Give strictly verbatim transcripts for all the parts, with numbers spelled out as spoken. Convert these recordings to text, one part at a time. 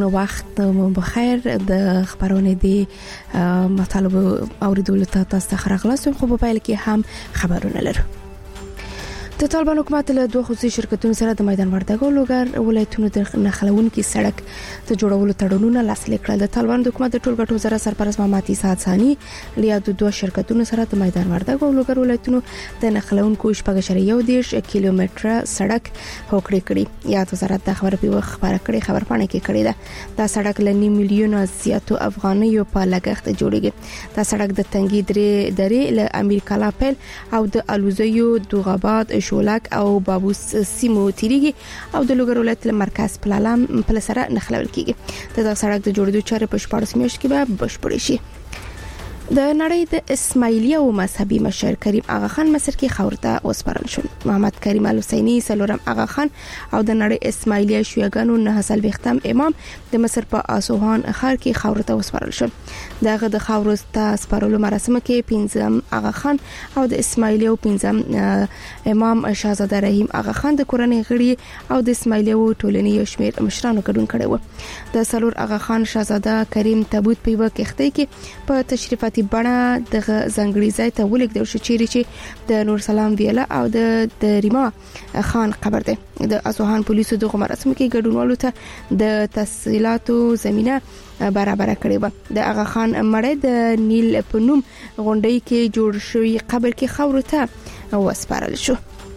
وخت مو بخیر. د خبرونه دي مطالب اوریدل تاسو ته راغلاستم خو په پایله کې هم خبرونه لرو. د طالبان حکومت له دوه خصوصي شرکتونو سره د میدان وردګو لوګر ولایتونو د نخلونکي سړک ته جوړولو تړونونه لاسلیک کړل. د طالبان حکومت د ټولګټو وزارت سرپرست محمد عیسی ثانی لیا د دوه شرکتونو سره د میدان وردګو لوګر ولایتونو د نخلونکو شپږ کیلومتره سړک هوکړه کړې. یا وزارت د خبر په خبره کړې خبر پاڼه کې کړې ده. دا سړک ل نیم میلیون زیاتو افغانیو په لګښت جوړیږي. دا سړک د تنګي درې درې ل امیر کلا پیل او د الوزیو دوغاباد شولک او بابوس سیمو تیریږي او د لوګر ولایت مرکز پلالم په سره نخلول کیږي. د دا سړک د جوړېدو چارې په شپږ میاشتو کې به بشپړ شي. د نړۍ د اسماعیلیه او مذهبي مشر کریم آغا خان مصر کې خاورته وسپارل شو. محمد کریم الحسینی سلورم آغا خان او د نړۍ اسماعیلیه شیعاګانو نه حاصل وختم امام د مصر په اسوهان ښار کې خاورته وسپارل شو. دغه د خاورته سپارلو مراسم کې پنځم آغا خان او د اسماعیلیه او پنځم امام شاهزاده رحیم آغا خان د کورنۍ غړي او د اسماعیلیه ټولنې شمیر مشرانو ګډون کړي وو. د سلور آغا خان شاهزاده کریم تابوت په وکښته کې په تشریفاتي بڼه د ځنګړي ځای ته ولیکل شو چې د نور سلام ویلا او د دریما خان قبر ده. د اسوهان پولیسو د مراسم کې ګډونوالو ته د تفصيلاتو زمينه برابر کړې و. د آغا خان مړی د نیل په نوم غونډۍ کې جوړ شوی قبر کې خاورته وسپارل شو.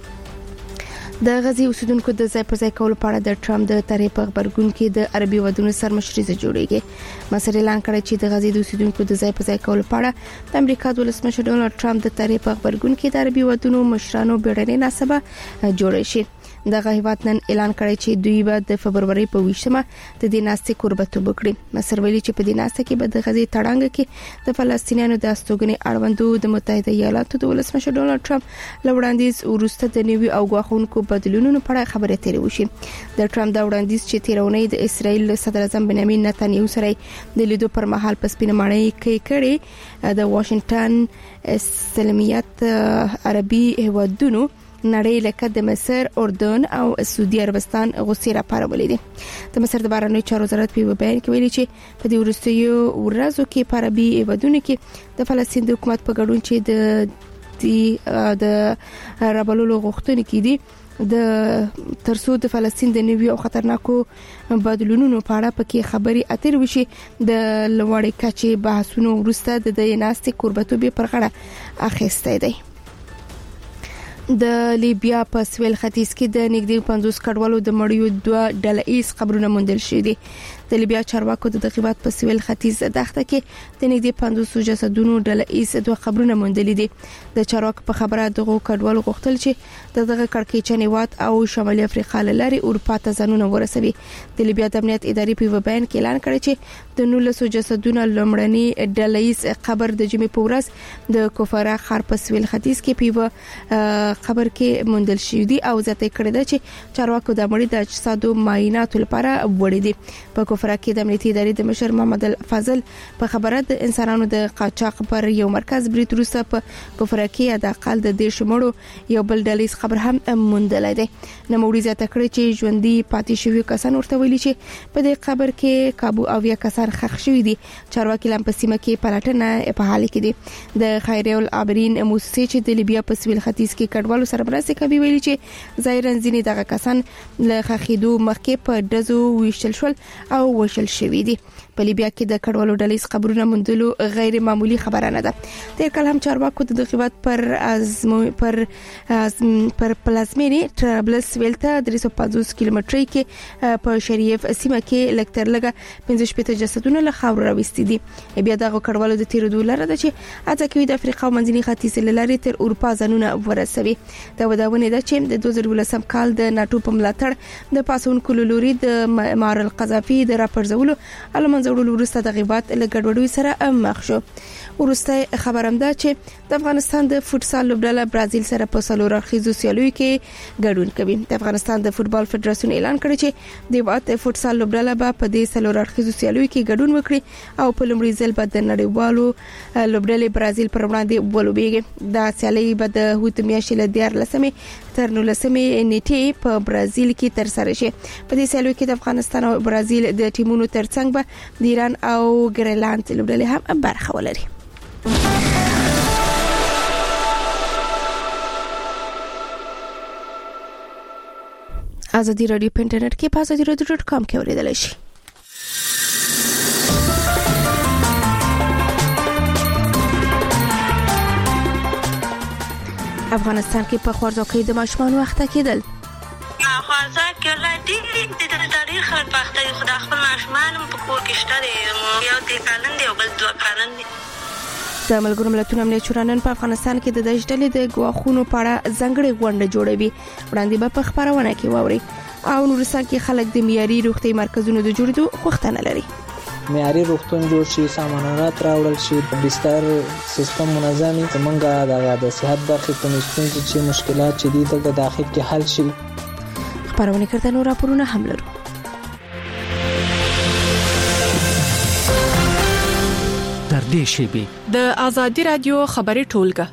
د غزي اوسیدونکو د ځای پر ځای کول په اړه د ټرمپ د طرحې په خبرګون کې د عربي ودونو سرمشري جوړیږي. مصر اعلان کړی چې د غزي د اوسیدونکو د ځای پر ځای کول په اړه د امریکا د ولسمشر ډونالد ټرمپ د طرحې په خبرګون کې د عربي ودونو مشرانو بیړنۍ ناسبه جوړ شي. دغه هیواد نن اعلان کړی چې دوی به د فبرवरी په ویشتمه د دې ناستې قربت وکړي. مصر ویلي چې په دې ناسته کې به د غزي تړانګ کې د فلسطینیانو د استوګنې اړوندو د متحده ایالاتو د ولسمشر ډونالد ټرمپ لوړاندیز ورسته د نیوي او غواخونکو بدلونونو په اړه خبرې تیرې وشي. د ټرمپ د وړاندیز چې تیرونې د اسرایل صدر اعظم بنیامین نتنیاهو سره د لیدو پر مهال په سپینه ماڼۍ کې کړي د واشنگټن اسلامیت عربي هیوادونو نړۍ لکه د مصر، اردن او سعودي عربستان غوسې راپارولې دي. د مصر د بهرنیو چارو وزارت په بیان کې ویلي چې په دې وروستیو ورځو کې په عربي هیوادونو کې د فلسطین د حکومت په ګډون چې د د رابلولو غوښتنې کې دي د ترڅو د فلسطین د نوي او خطرناکو بدلونونو په اړه پکې خبري اترې وشي. د لوړې کچې بحثونو وروسته د دې ناستې قربتوبې پر غاړه اخیسته دي. د لیبیا په سویل ختیځ کې د نږدې پنځوس کډوالو د مړیو دوه ډله ایز قبرونه موندل شوي دي. د لیبیا چارواکو د دغیبات په سویل ختیځ دښته کې د نږدې پنځوس جسدونو ډله ایز دوه قبرونه موندل دي. د چارواکو په خبره دغه کډوالو غوښتل چې دغه کړکېچنې وات او شمالي افریقا لاري اروپا ته ځانونه ورسوي. د لیبیا د امنیت ادارې په بیان کې اعلان کړی چې د نولس جسدونو لومړنی ډله ایز قبر د جمعې په ورځ د کوفرا خار په سویل ختیځ کې په قبر کې موندل شوی دی او ځته کړی دی چې چارواکو د مړي د اجسادو معاینات لپاره وړي دي. په کوفرا کې د امنیتي ادارې د مشر محمد الفضل په خبره د انسانانو د قاچاق پر یو مرکز بریټ روسه په کوفرا کې د اقل د دیش مړو یو بل ډلیس خبر هم موندل دی. نوموړي ځته کړی چې ژوندۍ پاتې شوی کسان ورته ویلي چې په دې قبر کې کابو او یا کسان خښ شوی دي. چارواکي لم په سیمه کې پلټنه په حال کې دي. د خیریه العابرین موسسې چې د لیبیا په سویل ختیځ کې کډوالو سره مرسته کوي ویلي چې ظاهرا ځینې دغه کسان له خخیدو مخکې په دزو ویشتل شول او وشل شوی دي. په لیبیا کې د کډوالو ډلې قبرونه موندلو غیر معمولی خبره نه ده. تیر کال هم چارواکو د دغیبات پر ازمو پر پر پلازمینی ترابلس ویلته درې سوه پنځوس کیلومتري کې په شریف سیمه کې لکتر لګه پنځه شپږ جسدونه له خاور راوستي دي. بیا دغه کډوالو د تیر دوه لاره ده چې اته کې د افریقا منځني ختیځ لاري تر اروپا ځانونه ورسوي. دا وداونه ده چې د دوه زره ولسم کال د ناتو په ملاتړ د پاسونکو لوري د معمر القذافي د راپرځولو علمن زړولو وروسته د غیبات له ګډوډۍ سره مخ شو. وروسته خبرم ده چې د افغانستان د فوتسال لوبډله برازیل سره په څلور اړخیزو سیالیو کې ګډون کوي. د افغانستان د فوتبال فدراسیون اعلان کړی چې د وات فوتسال لوبډله به په دې څلور اړخیزو سیالیو کې ګډون وکړي او په لومړي ځل به د نړیوالو لوبډلې برازیل پر وړاندې ولوبېږي. دا سیالي به د هوت میاشتې له دیارلسمې تر نولسمې نیټې په برازیل کې تر سره شي. په دې سیالیو کې د افغانستان او برازیل د ټیمونو ترڅنګ به د ایران او ګریلند لوبډلې هم برخه ولري. ازادي رادیو په انټرنیټ کې په ازادي رادیو ډاټ کام کې اوریدل شي. افغانستان کې په خوارځواکۍ د ماشومان وخته کېدل. خوارځواکۍ لدی د تاریخ په وخت خو د خپل ماشومان په کور کې شته دي، یو د کلن دی او بل دوه کلن دی. د ملګرو ملتونو امنیت شورا نن په افغانستان کې د دجلې د ګواښونو په اړه ځانګړې غونډه جوړوي. وړاندې به په خبرونه کې واوري او نورستان کې خلک د معیاري روغتي مرکزونو د جوړېدو غوښتنه لري. معیاري روغتون جوړ شي، سامانات راوړل شي، بستر سیستم منظمي، څنګه د صحت برخې په مستونزې چې مشکلات چې دي د داخل کې حل شي. خبرونه کړه نو راپورونه هم لرو. تر دې شی د ازادي رادیو خبري ټولګه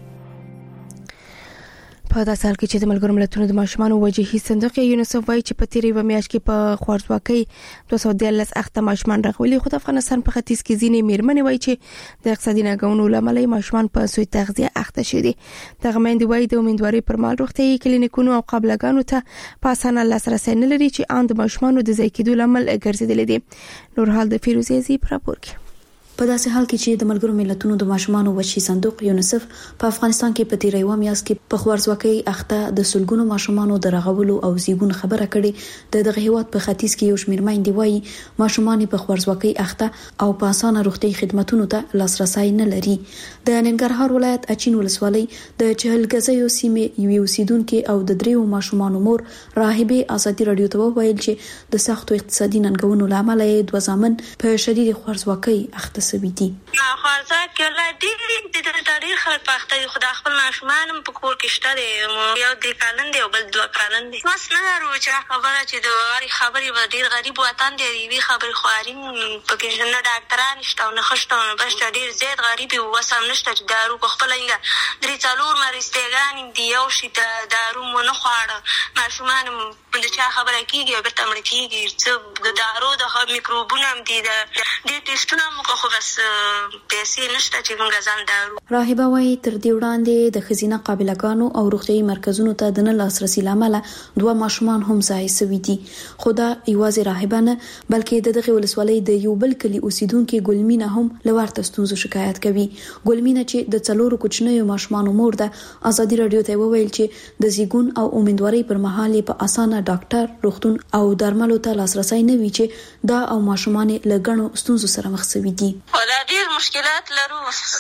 په داسې حال کې چې د ملګرو ملتونو د ماشومان وجهي صندوق یونیسف وايي چې په تیرې و میاشت کې په خوارځواکۍ دوه سوه دیارلس اخته ماشومان راغلي، خو د افغانستان په ختیځ کې ځینې میرمنې وايي چې د اقتصادي ناګونو لامل ماشومان په سوء تغذیه اخته شوي دي. دغه میندې وايي د امیندوارۍ پر مهال روغتیايي کلینیکونو او قابلګانو ته په اسانه لاسرسی نه لري چې ان د ماشومانو د ځای کېدو لامل ګرځېدلې دي. نور حال د فیروزي زی پر راپور کې. په داسې حال کې چې د ملګرو ملتونو د ماشومان وجهي صندوق یونیسف په افغانستان کې په تیرې و میاشت کې په خوارځواکۍ اخته د سلګونو ماشومان د رغولو او زیږون خبره کړې، د دغه هیواد په ختیځ کې یو شمېر میندې وايي ماشومان په خوارځواکۍ اخته او په اسانه روغتي خدماتو ته لاسرسي نه لري. د ننګرهار ولایت اچین ولسوالۍ د چهلګزیو سیمې یو اوسیدونکو او د دریو ماشومان مور راهبه ازادي رادیو ته وویل چې د سختو اقتصادي ننګونو لامل یې دوه ځامن په شدید خوارځواکۍ اخته سوي دي. خوارځواکۍ لدی د تاریخ په وخت خو د خپل ماشومان په کور کې شته دي، یو د کلن دی او بل دوه کلن دی. مس نه لرو چې خبره چې د واري خبرې و ډیر غریب وطن دی، وی خبرې خواري پکې نه ډاکټران شته نه خشته نه بس ډیر زیات غریب او وسم نشته چې دارو په خپل انګ درې څلور مرستګان دی یو شي د دارو مونږ نه خواړه ماشومان د چا خبره کیږي او به تمړ کیږي چې د دارو د میکروبونو هم دي د دې ټیسټونه موږ خو بس پیسې نشته چې موږ ځان دارو. راهبه وايي تر دې وړاندې د خزینه قابلګانو او روغتيایي مرکزونو ته د نه لاسرسي لامل دوه ماشومان هم ځای سوي دي. خدا یوازې راهبه نه بلکې د دغه ولسوالۍ د یو بل کلی اوسیدونکو ګلمینه هم لورته ستونزو شکایت کوي. ګلمینه چې د څلورو کوچنیو ماشومان مور ده ازادي رادیو ته وویل چې د زیږون او امیندوارۍ پر مهال په اسانه ډاکټر، روغتون او درملو ته لاسرسي نه وي چې دا او ماشومان له ګڼو ستونزو سره مخ شوي دي. ولا ډیر مشکلات لرو،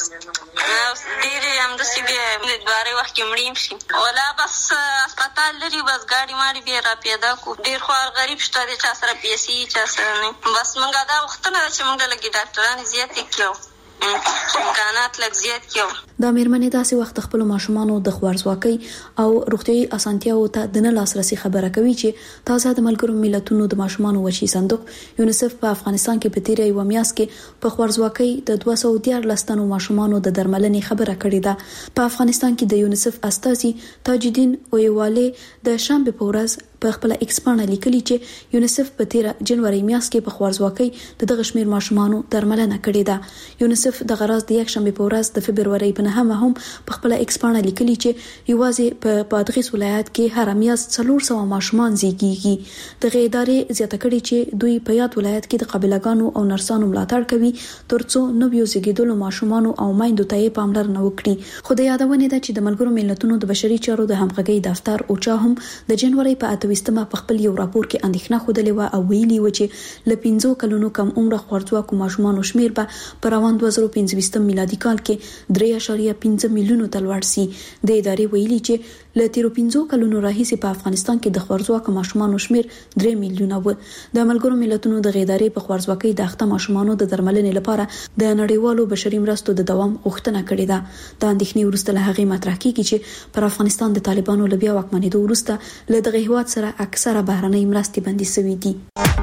ډیر هم د سی بي د دواره وخت کې مړیم شي ولا بس هسپتال لري، بس ګاډي ماډي به را پیدا کو. ډیر خوار غریب شته دي چې سره پیسې چې سره نه، بس مونږه دا وختونه چې مونږ لګي ډاکټران زیات کیو امکانات لږ زیات کیو. دا میرمنې داسې وخت خپل ماشومانو د خوارځواکۍ او روغتيایي اسانتیاو ته د نه لاسرسي خبره کوي چې تازه د ملګرو ملتونو د ماشومان وجهي صندوق یونیسف په افغانستان کې په تیرې و میاشت کې په خوارځواکۍ د دوه سوه دیارلس تنو ماشومانو د درملنې خبره کړې ده. په افغانستان کې د یونیسف استازي تاجدین اویواله د شنبه په ورځ په خپل ایکس باندې لیکلي چې یونیسف په تیر جنوري میاشت کې په خوارځواکۍ د دغه شمیر ماشومانو درملنه کړې ده. یونیسف د غراز د یک شنبه په ورځ د فبرवरी په نهمه هم په خپل ایکس باندې لیکلي چې یوازې په بادغیس ولایت کې هر میاشت څلور سوه ماشومان زیږیږي. دغه ادارې زیاته کړې چې دوی په یاد ولایت کې د قابلګانو او نرسانو ملاتړ کوي ترڅو نویو زیږیدلو ماشومان او میندو ته پاملرنه وکړي. خو د یادونه ده چې د ملګرو ملتونو د بشري چارو د همغږي دفتر اوچا هم د جنوري په اتويستمه په خپل یو راپور کې اندېښنه خوده و او ویلي و چې ل پنځو کلونو کم عمر خوارځواکو ماشومان شمیر به په روان دوه زره پنځه میلادي کال کې درې اعشاریه پنځه میلیونو ته لوړ شي. د ادارې ویلي چې ل تیرو پنځو کلونو راهیسې په افغانستان کې د خوارځواکو ماشومان شمیر درې میلیونه و. د ملګرو ملتونو د ادارې په خوارځواکۍ د اخته ماشومان د درملنې لپاره د نړیوالو بشري مرستو د دوام غوښتنه کړې ده. د اندېښنې وروسته له هغې مطرح کیږي چې پر افغانستان د طالبانو لبیا واکمنېدو وروسته له دغه هیواد سره اکثره بهرنۍ مرستې بندي شوې دي.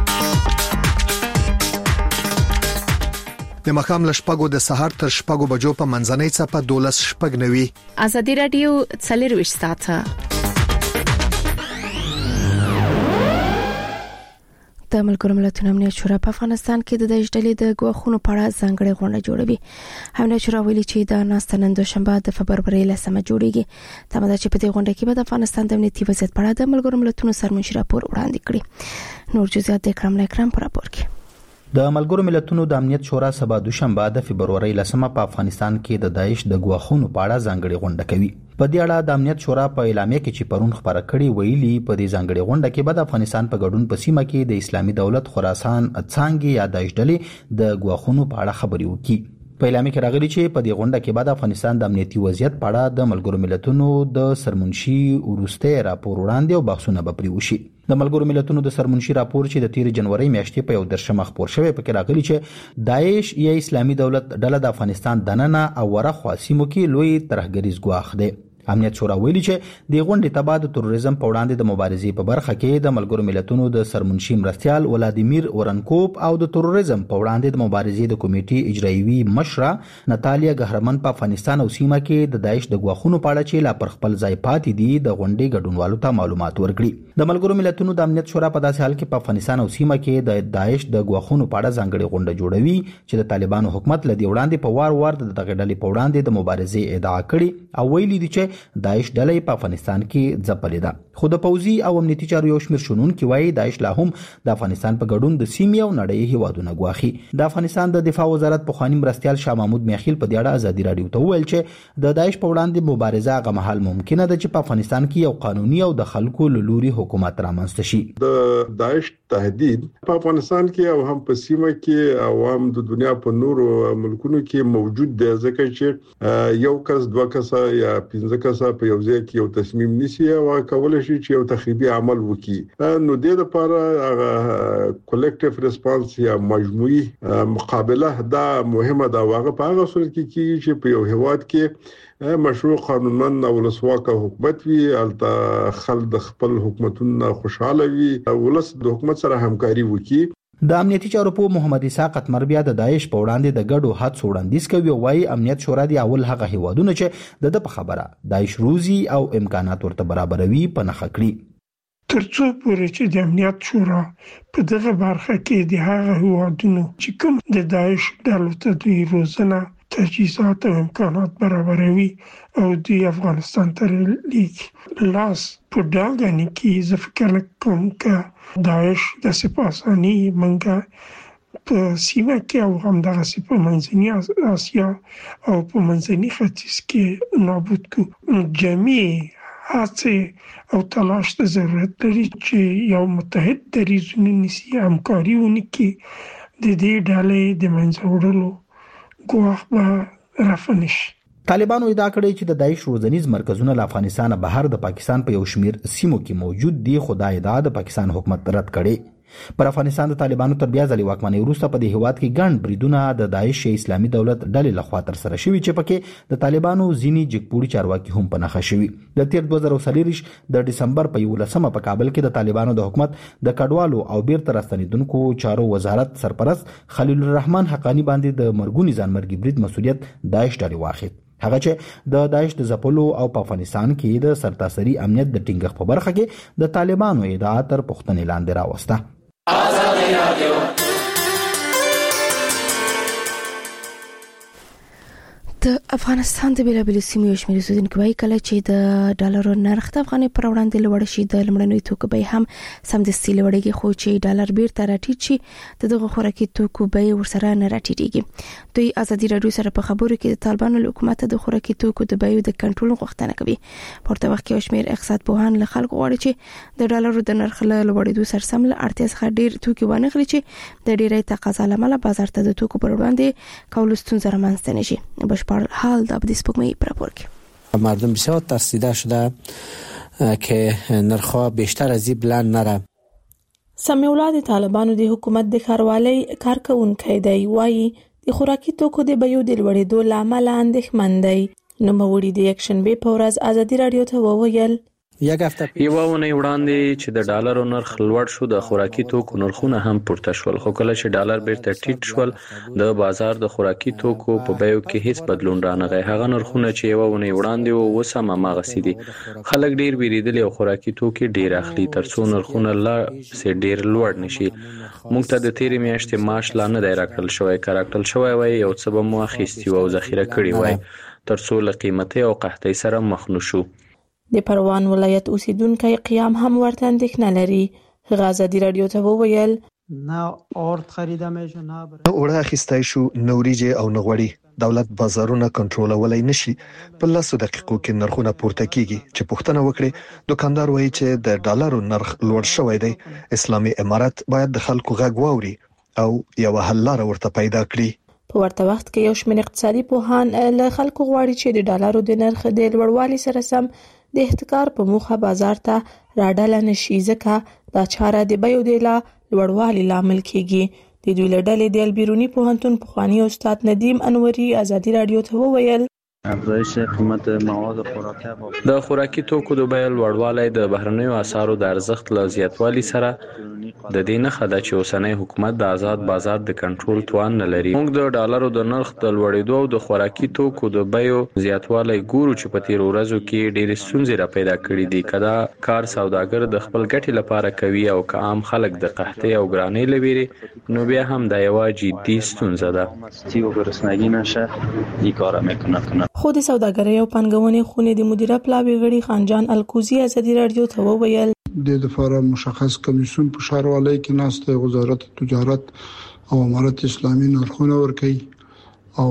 د مخام لشپګو د سحر تر شپګو بجو په منځنۍ څپه دولس شپګ نوي. ازادي رادیو څلرويشت ساعته د ملګرو ملتونو امنیت شورا په افغانستان کې د داعش ډلې د ګواښونو په اړه ځانګړې غونډه جوړوي. امنیت شورا ویلي چې دا ناسته نن دوشنبه د فبرورۍ لسمه جوړیږي. تمه ده چې په دې غونډه کې به د افغانستان د امنیتي وضعیت په اړه د ملګرو ملتونو سرمنشي راپور وړاندې کړي. نور جزئیات د اکرام اکرام په راپور کې. د ملګرو ملتونو د امنیت شورا سبا دوشنبه د فبرورۍ لسمه په افغانستان کې د داعش د ګواښونو په اړه ځانګړې غونډه کوي. په دې اړه د امنیت شورا په اعلامیه کې چې پرون خبره کړې ویلي په دې ځانګړې غونډه کې به د افغانستان په ګډون په سیمه کې د اسلامي دولت خراسان څانګې یا داعش ډلې د ګواښونو په اړه خبرې وکړي. په اعلامیه کې راغلي چې په دې غونډه کې به د افغانستان د امنیتي وضعیت په اړه د ملګرو ملتونو د سرمنشي وروسته راپور وړاندې او بحثونه به پرې وشي. د ملګرو ملتونو د سرمنشي راپور چې د تیر جنوري میاشتې په یو درشمه خبر شوی پکې راغلي چې داعش یا اسلامي دولت ډله د افغانستان دننه او ورخوا سیمو کې لوی ترهګریز ګواښ دی. امنیت شورا ویلي چې د غونډې تبع د تروریزم په وړاندې د مبارزې په برخه کې د ملګرو ملتونو د سرمنشي مرستيال ولادیمیر ورنکوپ او د تروریزم په وړاندې د مبارزې د کمیټې اجرایوي مشره ناتالیا قهرمن په افغانستان او سیمه کې د داعش د ګواښونو په اړه چې لا پر خپل ځای پاتې دي د غونډې ګډونوالو ته معلومات ورکړي. د ملګرو ملتونو د امنیت شورا په داسې حال کې په افغانستان او سیمه کې د داعش د ګواښونو په اړه ځانګړې غونډه جوړوي چې د طالبانو حکومت لدی وړاندې په وار وار د دغه ډلې په وړاندې د مبارزې ادعا کړې او ویلي دي چې داعش ډلې په افغانستان کې ځپلې ده. خو د پوځي او امنیتي چارو یو شمېر شنونکي وایي داعش لا هم د افغانستان په ګډون د سیمې او نړۍ هیوادونه ګواښي. د افغانستان د دفاع وزارت پخوانی مرستيال شاه محمود میخیل په دې اړه ازادي رادیو ته وویل چې د داعش په وړاندې مبارزه هغه مهال ممکنه ده چې په افغانستان کې یو قانوني او د خلکو له لوري حکومت رامنځته شي. د داعش تهدید په افغانستان کې او هم په سیمه کې او هم د دنیا په نورو ملکونو کې موجود دی ځکه چې یو کس دوه کسه یا پنځه کسه په یو ځای کې یو تصمیم نیسي او کولای شي چې یو تخریبي عمل وکړي. نو د دې لپاره هغه کلیکټیو ریسپانس یا مجموعي مقابله دا مهمه ده. واغه په هغه صورت کې کې چې په یو هیواد کې مشروع قانونمند او ولسواک حکومت وي البته خلک د خپل حکومتونو خوشاله وي او ولس د حکومت سره همکاري وکړي. د امنیتي چارو په محمد اسحاق قتمر بیا د داعش په وړاندې د ګډو هڅو وړاندیز کوي او وايي امنیت شورا دی اول هغه هیوادونه چې د په خبره داعش روزي او امکانات ورته برابروي په نخښه کړی. ترڅو پورې چې د امنیت شورا په دغه برخه کې د هغه هیوادونو چې کوم د داعش ډلو ته د روزنه تجهیزات او امکانات برابروي او د افغانستان تر لیک لاس په ډاګانی کې زه فکر کوم چې داعش د سپاسانی منګه په سیمه کې او هم دغه په منځنۍ اسیا او په منځني ختیځ کې نابود کو. جمعي هڅه او تلاش ته ضرورت لري چې یو متحد دریځونه نسی همکاري ونکړي د دې ډلې د منځه وړلو ګواښ به رفع نشي. طالبانو ادعا کړې چې د داعش روزنیز مرکزونه له افغانستان بهر د پاکستان په یو شمیر سیمو کې موجود دي خو دا ادعا د پاکستان حکومت رد کړي. پر افغانستان د طالبانو تر بیا ځلې واکمنۍ وروسته په دې هیواد کې ګڼ بریدونه د داعش اسلامي دولت ډلې لخوا تر سره شوي چې پکې د طالبانو ځینی جګپوړي چارواکي هم په نښه شوي. د تیر دوه زره څلور د ډسمبر په یولسمه په کابل کې د طالبانو د حکومت د کډوالو او بیرته راستنیدونکو چارو وزارت سرپرست خلیل الرحمن حقانی باندې د مرګونی ځانمرګي برید مسؤلیت داعش ډلې واخیست. هغه چې د داعش د ځپلو او په افغانستان کې د سرتاسري امنیت د ټینګښت په برخه کې د طالبانو ادعا تر پوښتنې لاندې راوسته. آزادي رادیو د افغانستان د بیلابیلو سیمو یو شمېر اوسیدونکي وایي کله چې د ډالرو نرخ د افغانۍ پر وړاندې لوړ شي د لومړنیو توکو بیې هم سمدستي لوړېږي خو چې ډالر بیرته راټیټ شي د دغه خوراکي توکو بیې ورسره نه راټیټېږي. دوی ازادي رادیو سره په خبرو کې د طالبانو له حکومت د خوراکي توکو د بیې د کنټرول غوښتنه کوي. په ورته وخت کې یو شمېر اقتصاد پوهان له خلکو غواړي چې د ډالرو د نرخ له لوړېدو سره سم له اړتیا څخه ډېر توکي ونه اخلي چې د ډېرې تقاضا له امله بازار ته د توکو پر وړاندې کولو ستونزه رامنځته نه شي. بشپړ حال د سپوږمۍ پر راپور کې مردم بسیار ترسیده شده که نرخ‌ها بیشتر از این بلند نره. سمیع الله د طالبانو د حکومت د ښاروالۍ کارکونکي دی وایي د خوراکي توکو د بیو د لوړېدو له امله اندېښمن دی. نوموړي د یکشنبې په ورځ ازادي رادیو ته وویل یک هفته یو ونې وړاندې چې د ډالرو نرخ لوړ شو د خوراکي توکو نرخونه هم پورته شول، خو کله چې ډالر بیرته ټیټ شول د بازار د خوراکي توکو په بیو کې هیڅ بدلون رانغی. هغه نرخونه چې یو ونې وړاندې وو اوس هم هماغسې دي. خلک ډیر بیریدلي او خوراکي توکي ډیر اخلي ترڅو نرخونه لا سي ډیر لوړ نشي. موږ ته د تیرې میاشتې معاش لا نه دی راکړل شوی، که راکړل شوی وای یو څه به مو اخیستي او ذخیره کړي وای ترڅو له قیمتي او قحطۍ سره مخ نشو. د پروان ولایت اوسیدونکو قیام هم ورته اندېښنه لري. هغه ازادي رادیو ته وویل نه اورد خریده میشه نه اوړه اخیستای شو نوريجه او نغوړی. دولت بازارونه کنټرولولای نشي. په لاسو دقیقو کې نرخونه پورته کیږي. چې پوښتنه وکړي دکاندار وایي چې د ډالرو نرخ لوړ شوی دی. اسلامي امارات باید د خلکو غږ واوري او یو حل لار ورته پیدا کړي. په ورته وخت کې یو شمېر اقتصادي پوهان له خلکو غواړي چې د ډالرو د نرخ د لوړوالي سره سم د احتکار په موخه بازار ته راډاله نشي، ځکه دا چاره د بیو د لوړوالي لامل کیږي. د دوی له ډلې د البیرونی پوهنتون پخوانی استاد ندیم انوري ازادي رادیو ته وویل افزایش قیمت مواد خوراکي د خوراکي توکو د بیو لوړوالی د بهرنیو اسعارو د ارزښت له زیاتوالي سره د دې نښه ده چې اوسنی حکومت د آزاد بازار د کنټرول توان نه لري. موږ د ډالرو د نرخ د لوړېدو او د خوراکي توکو د بیو زیاتوالی ګورو چې په تیرو ورځو کې ډېرې ستونزې را پیدا کړې دي. که دا کار سوداګر د خپل ګټې لپاره کوي او که عام خلک د قحطۍ او ګرانۍ له ویرې، نو بیا هم دا یوه جدي ستونزه ده. خو د سوداګرۍ او پانګونې خونې د مدیره پلاوي غړي خانجان الکوزي ازادي رادیو ته وویل د لپاره مشخص کمیسیون په ښاروالۍ کې ناسته وزارت تجارت او امارت اسلامي نرخونه ورکړي او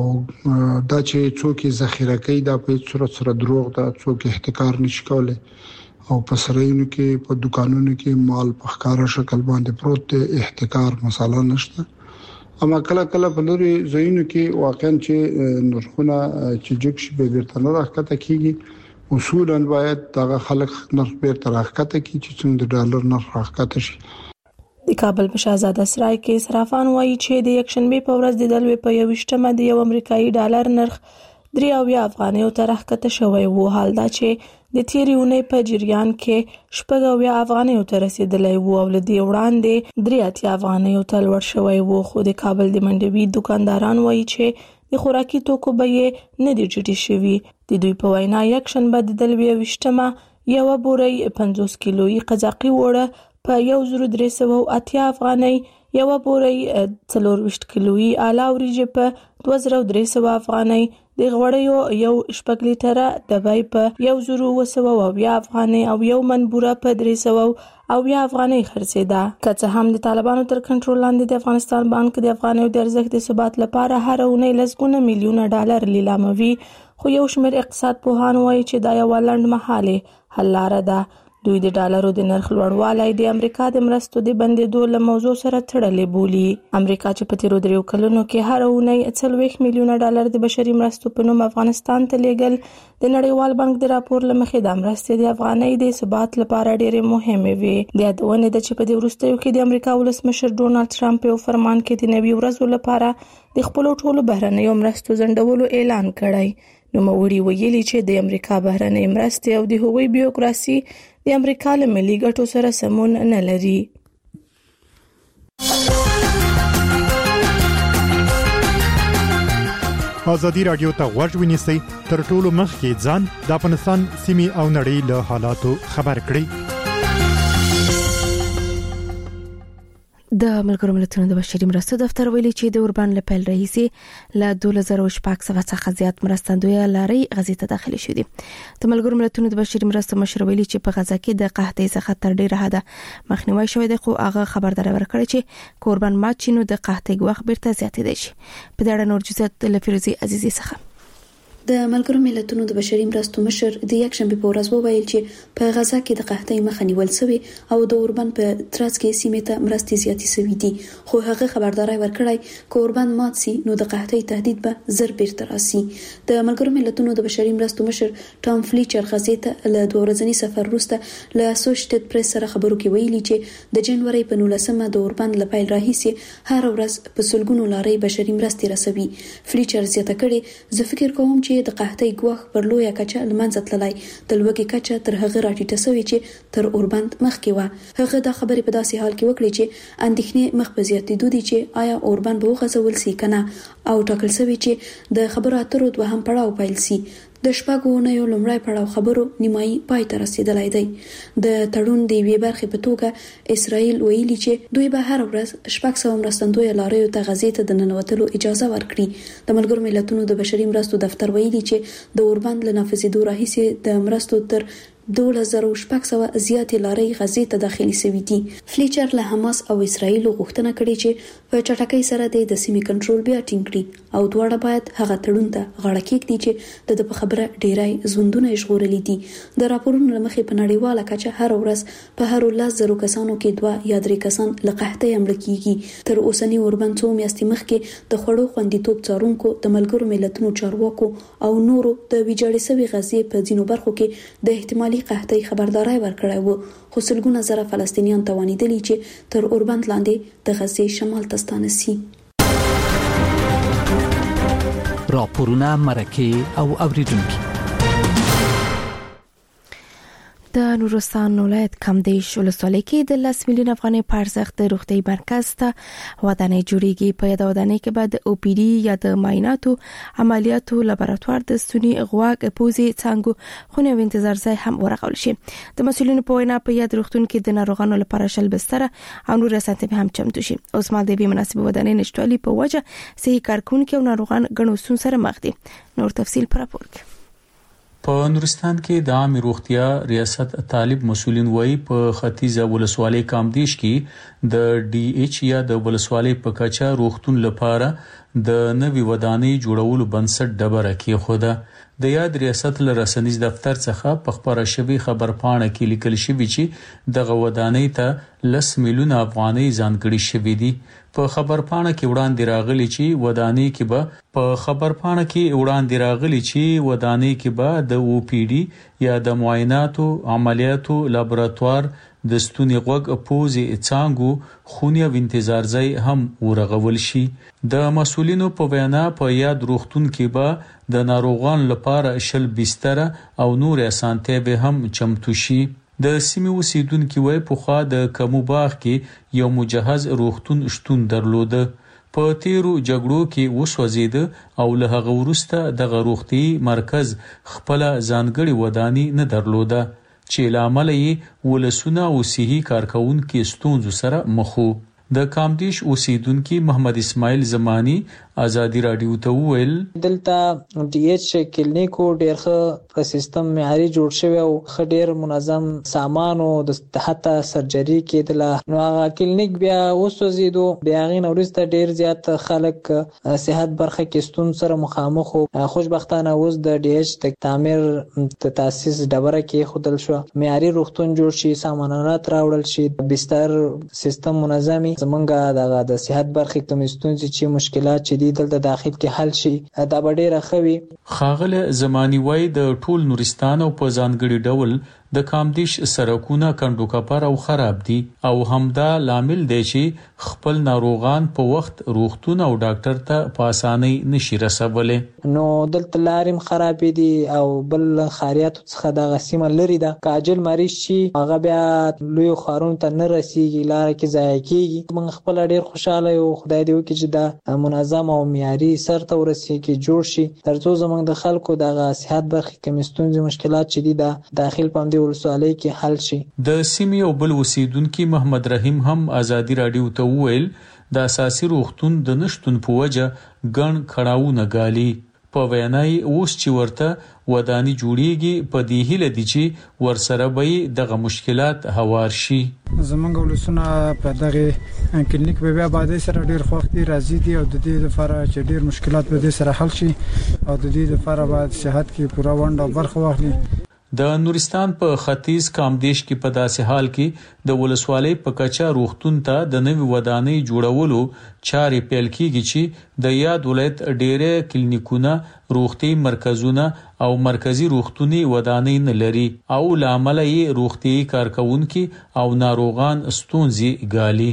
دا چې څوک ذخیره کوي دا په صورت سره دروغ ده، څوک احتکار نشي کولای او په سرایونو کې په دکانونو کې مال په ښکارا شکل باندې پروت دی، احتکار مساله نشته. اما کله کله په لوري زینو کې واقعا چې نرخونه چې جګ شي به بیرته نه راکته کیږي. اصولاً باید دغه خلک نرخ بیرته راکته کی چې څنګه د ډالر نرخ راکته شي. د کابل په شاهزاده سرای کې صرافان وایي چې د یکشنبه په ورځ د دلوي په یوشتمه د یو امریکایي ډالر نرخ درې اویا افغانۍ ته راکته شوی وو. حال دا چې د تیرې اونۍ په جریان کې شپږ اویا افغانۍ ته رسیدلی وو او له دې وړاندې درې اتیا افغانۍ ته لوړ شوی وو. خو د کابل د منډوي دکانداران وایي چې د خوراکي توکو بیې نه دي ټیټې شوي. د دوی په وینا یکشنبه د دلوي یوشتمه یو بورۍ پنځوس کیلویي قزاقي وړه په یو زر درې سوه اتیا افغانۍ، یو بورۍ څلورویشت کیلویي اعلی وریجې په دوه زره درې سوه افغانۍ، د غوړیو یو شپږ لیټره دبی په یو زر اوه سوه اویا افغانۍ او یو من بوره په درې سوه اویا افغانۍ خرڅېده. که څه هم د طالبانو تر کنټرول لاندې د افغانستان بانک د افغانیو د ارزښت د ثبات لپاره هر اونۍ لسګونه میلیونه ډالر لیلاموي، خو یو شمېر اقتصاد پوهان وایي چې دا یو لنډمهاله حل لاره ده. دوی د ډالرو د نرخ لوړوالی د امریکا د مرستو د بندېدو له موضوع سره تړلې بولي. امریکا چې په تیرو دریو کلونو کې هر اونۍ څلوېښت میلیونه ډالر د بشري مرستو په نوم افغانستان ته لیږل، د نړیوال بانک د راپور له مخې د مرستې د افغانۍ د ثبات لپاره ډېرې مهمې وي. د یادونې ده چې په دې وروستیو کې د امریکا ولسمشر ډونالد ټرمپ په فرمان کې د نوي ورځو لپاره د خپلو ټولو بهرنیو مرستو ځنډولو اعلان کړی. نوموړي ویلي چې د امریکا بهرنۍ مرستې او د هغوی بیوکراسي د امریکا له ملي ګټو سره سمون نه لري. ازادي رادیو ته غوږ ونیسئ تر ټولو مخکې ځان د افغانستان سیمې او نړۍ له حالاتو خبر کړئ. د ملګرو ملتونو د بشري مرستو دفتر ویلي چې د اوربان له پیل رئیسي له دوه زره شپږ سوه څخه زیات مرستندوی لاري غزې ته داخلي شوې دي. د ملګرو ملتونو د بشري مرستو مشر ویلي چې په غزه کې د قحطۍ څخه تر ډیره حده مخنیوي شوی دی، خو هغه خبرداري ورکړه چې اوربان مات شي نو د قحطۍ وخت بیرته زیاتېدای شي. په دې اړه نور جزئیات له فیروزي عزیزي څخه. د ملګرو ملتونو د بشري مرستو مشر د یکشنبه په ورځ وویل چې په غزه کې د قحطۍ مخه نیول شوی او د اوربان په ترڅ کې سیمې ته مرستې زیاتې شوې دي، خو هغه خبرداري ورکړی چې اوربان مات شي نو د قحطۍ تهدید به زر بیرته راسي. د ملګرو ملتونو د بشري مرستو مشر ټام فلیچر غزې ته له دوه ورځني سفر وروسته له اسوسییټډ پریس سره خبرو کې ویلي چې د جنوري په نولسمه د اوربان له پیل راهیسي هر ورځ په سلګونو لارې بشري مرستې رسوي. فلیچر زیاته کړي زه فکر کوم چې چې د قحطۍ ګواښ پر لویه کچه لمنځه تللی، د لوږې کچه تر هغه راټیټه شوې چې تر اوربند مخکې وه. هغه دا خبرې په داسې حال کې وکړې چې اندېښنې مخ په زیاتېدو دي چې آیا اوربند به وغځول سي کنه، او ټاکل شوی چې د خبرو اترو دوهم پړاو پیل سي. د شپږو اونیو لومړی پړاو خبرو نیمایي پای ته رسیدلی دی. د تړون د یوې برخې په توګه اسرائیل ویلي چې دوی به هر ورځ شپږ سوه مرستندویه لاریو ته غزې ته د ننوتلو اجازه ورکړي. د ملګرو ملتونو د بشري مرستو دفتر ویلي چې د اوربند له نافذېدو راهیسې د مرستو تر دولس زره شپږ سوه زیاتې لارۍ غزې ته داخلي شوي دي. فلیچر له حماس او اسرائیل غوښتنه کړې چې په چټکۍ سره د سیمې کنټرول بیا ټینګ کړي او دواړه باید هغه تړون ته غاړه کېږدي چې د په خبره ډیری ژوندونه ژغورلي دي. د راپورونو له مخې په نړیواله کچه هر ورځ په هر لس زرو کسانو کې دوه یا درې کسان له قحطۍ مړه کیږي. تر اوسني اوربند څو میاشتې مخکې د خوړو خوندیتوب څارونکو د ملګرو ملتونو چارواکو او نورو د ویجاړې شوې غزې په ځینو برخو کې د احتمالي قحطۍ خبرداري ورکړی وو، خو سلګونه زره فلسطینیان توانیدلی چې تر اوربند لاندې د غزې شمال ته ستانه سي. راپورونه مرکه او اوریدونکو. د نورستان ولایت کمدیش ولسوالۍ کې د لس میلیون افغانۍ په ارزښت د روغتي مرکز ته ودانۍ جوړیږي. په یاد ودانۍ کې به د او پی ډي یا د معایناتو عملیاتو لابراتوار، د ستوني، غوږ، پوزې، څنګه خونې او انتظار ځای هم ورغول شي. د مسؤلینو په وینا په یاد روغتون کې د ناروغانو لپاره شل بستر او نور اسانتیاوې هم چمتو شي. اوس مهال د دې مناسبه ودانۍ نشټوالي په وجه صحي کارکونکو او ناروغان ګڼو ستونزو سره مخ دي. نور تفصیل پر راپور کې. په نورستان کې د عامه روغتیا ریاست طالب مسؤلین وایي په ختیځه ولسوالۍ کامدیش کې د ډي ایچ یا د ولسوالۍ په کچه روغتون لپاره د نوي ودانۍ جوړولو بنسټ ډبره کېښوده. د یاد ریاست له رسنیز دفتر څخه په خبره شوی خبر پاڼه کې لیکل شوی چې دغه ودانۍ ته لس میلیون افغانۍ ځانګړي شوي دي. په خبر پاڼه کې وړاندې راغلي چې ودانۍ کې به په خبر پاڼه کې وړاندې راغلي چې ودانۍ کې به د او پی ډي یا د معایناتو عملیاتو لابراتوار، د ستوني، غوږ، پوزې، څنګه خونې او انتظار ځای هم ورغول شي. د مسؤلینو په وینا په یاد روغتون کې به د ناروغانو لپاره شل بستر او نور اسانتیاوې هم چمتو شي. د سیمې اوسیدونکو وایي پخوا د کمو باغ کې یو مجهز روغتون شتون درلوده. په تیرو جګړو کې وسوځید او له هغه وروسته د روغتي مرکز خپل ځانګړي ودانۍ نه درلوده چې لامل یې ولسونه او صحي کارکونکو ستونزو سره مخ وو. د کامدیش اوسیدونکو محمد اسماعیل زمانی ازادي رادیو ته وویل دلته ډي ایچ کلینیکو ډیر ښه سیستم معیاري جوړ شوی او ښه ډیر منظم سامان او د حتی سرجری کېدله. نو هغه کلینیک بیا وسوځیدو، بیا غین وروسته ډیر زیات خلک صحت برخه کې ستون سره مخامخ او خوشبختانه اوس د ډي ایچ د تعمیر د تاسیس ډبره کې خودل شو، معیاري روغتون جوړ شي، سامانات راوړل شي، بستر سیستم منظمي زمونږ د صحت برخه کوم ستونزې چې مشکلات چې دلته داخل کې حل شي دا به ډیره خوي. خاغله زمانی وای د ټول نورستان او په ځانګړي ډول د کامدیش سرکونه کندو کپر او خراب دي او همدا لامل دی چې خپل ناروغان په وخت روغتون او ډاکټر ته په اسانۍ نشي رسولای. نو دلته لارم خراب دي او بل خاریات څخه د غسیمه لري ده. کاجل مریض شي هغه بیا لوی خارون ته نه رسیږي، لار کې ضایع کیږي. موږ خپل ډیر خوشاله یو، خدای دې وکړي چې دا منظم او معیاري سر ته ورسیږي، جوړ شي ترڅو زموږ د خلکو د صحت برخه کې مستونزې مشکلات چې دي د داخل پم ولسوالۍ کې حل شي. د سیمې او بل اوسیدونکو محمد رحیم هم ازادي رادیو ته وویل د اساسي روغتون د نشټون په وجه ګڼ کړهونه غالي. په وینای اوس چې ورته ودانۍ جوړیږي په دې هیله دي چې ورسره به دغه مشکلات هوار شي. زمونږ ولسونه په دغه کلینیک به بیا باندې سره ډیر خوختي راځي دي او د دې لپاره چې ډیر مشکلات به دې سره حل شي او د دې لپاره باید صحت کې پوره ونډه برخه واخلي. د نورستان په ختیځ کامدیش کې په داسې حال کې د ولسوالۍ په کچا روغتون ته د نوي ودانۍ جوړولو چارې پیل کیږي چې د یاد ولایت ډېرې کلینیکونه، روغتي مرکزونه او مرکزی روغتوني ودانۍ نه لري او لامل یې روغتي کارکونکو او ناروغان ستونزې ګالي.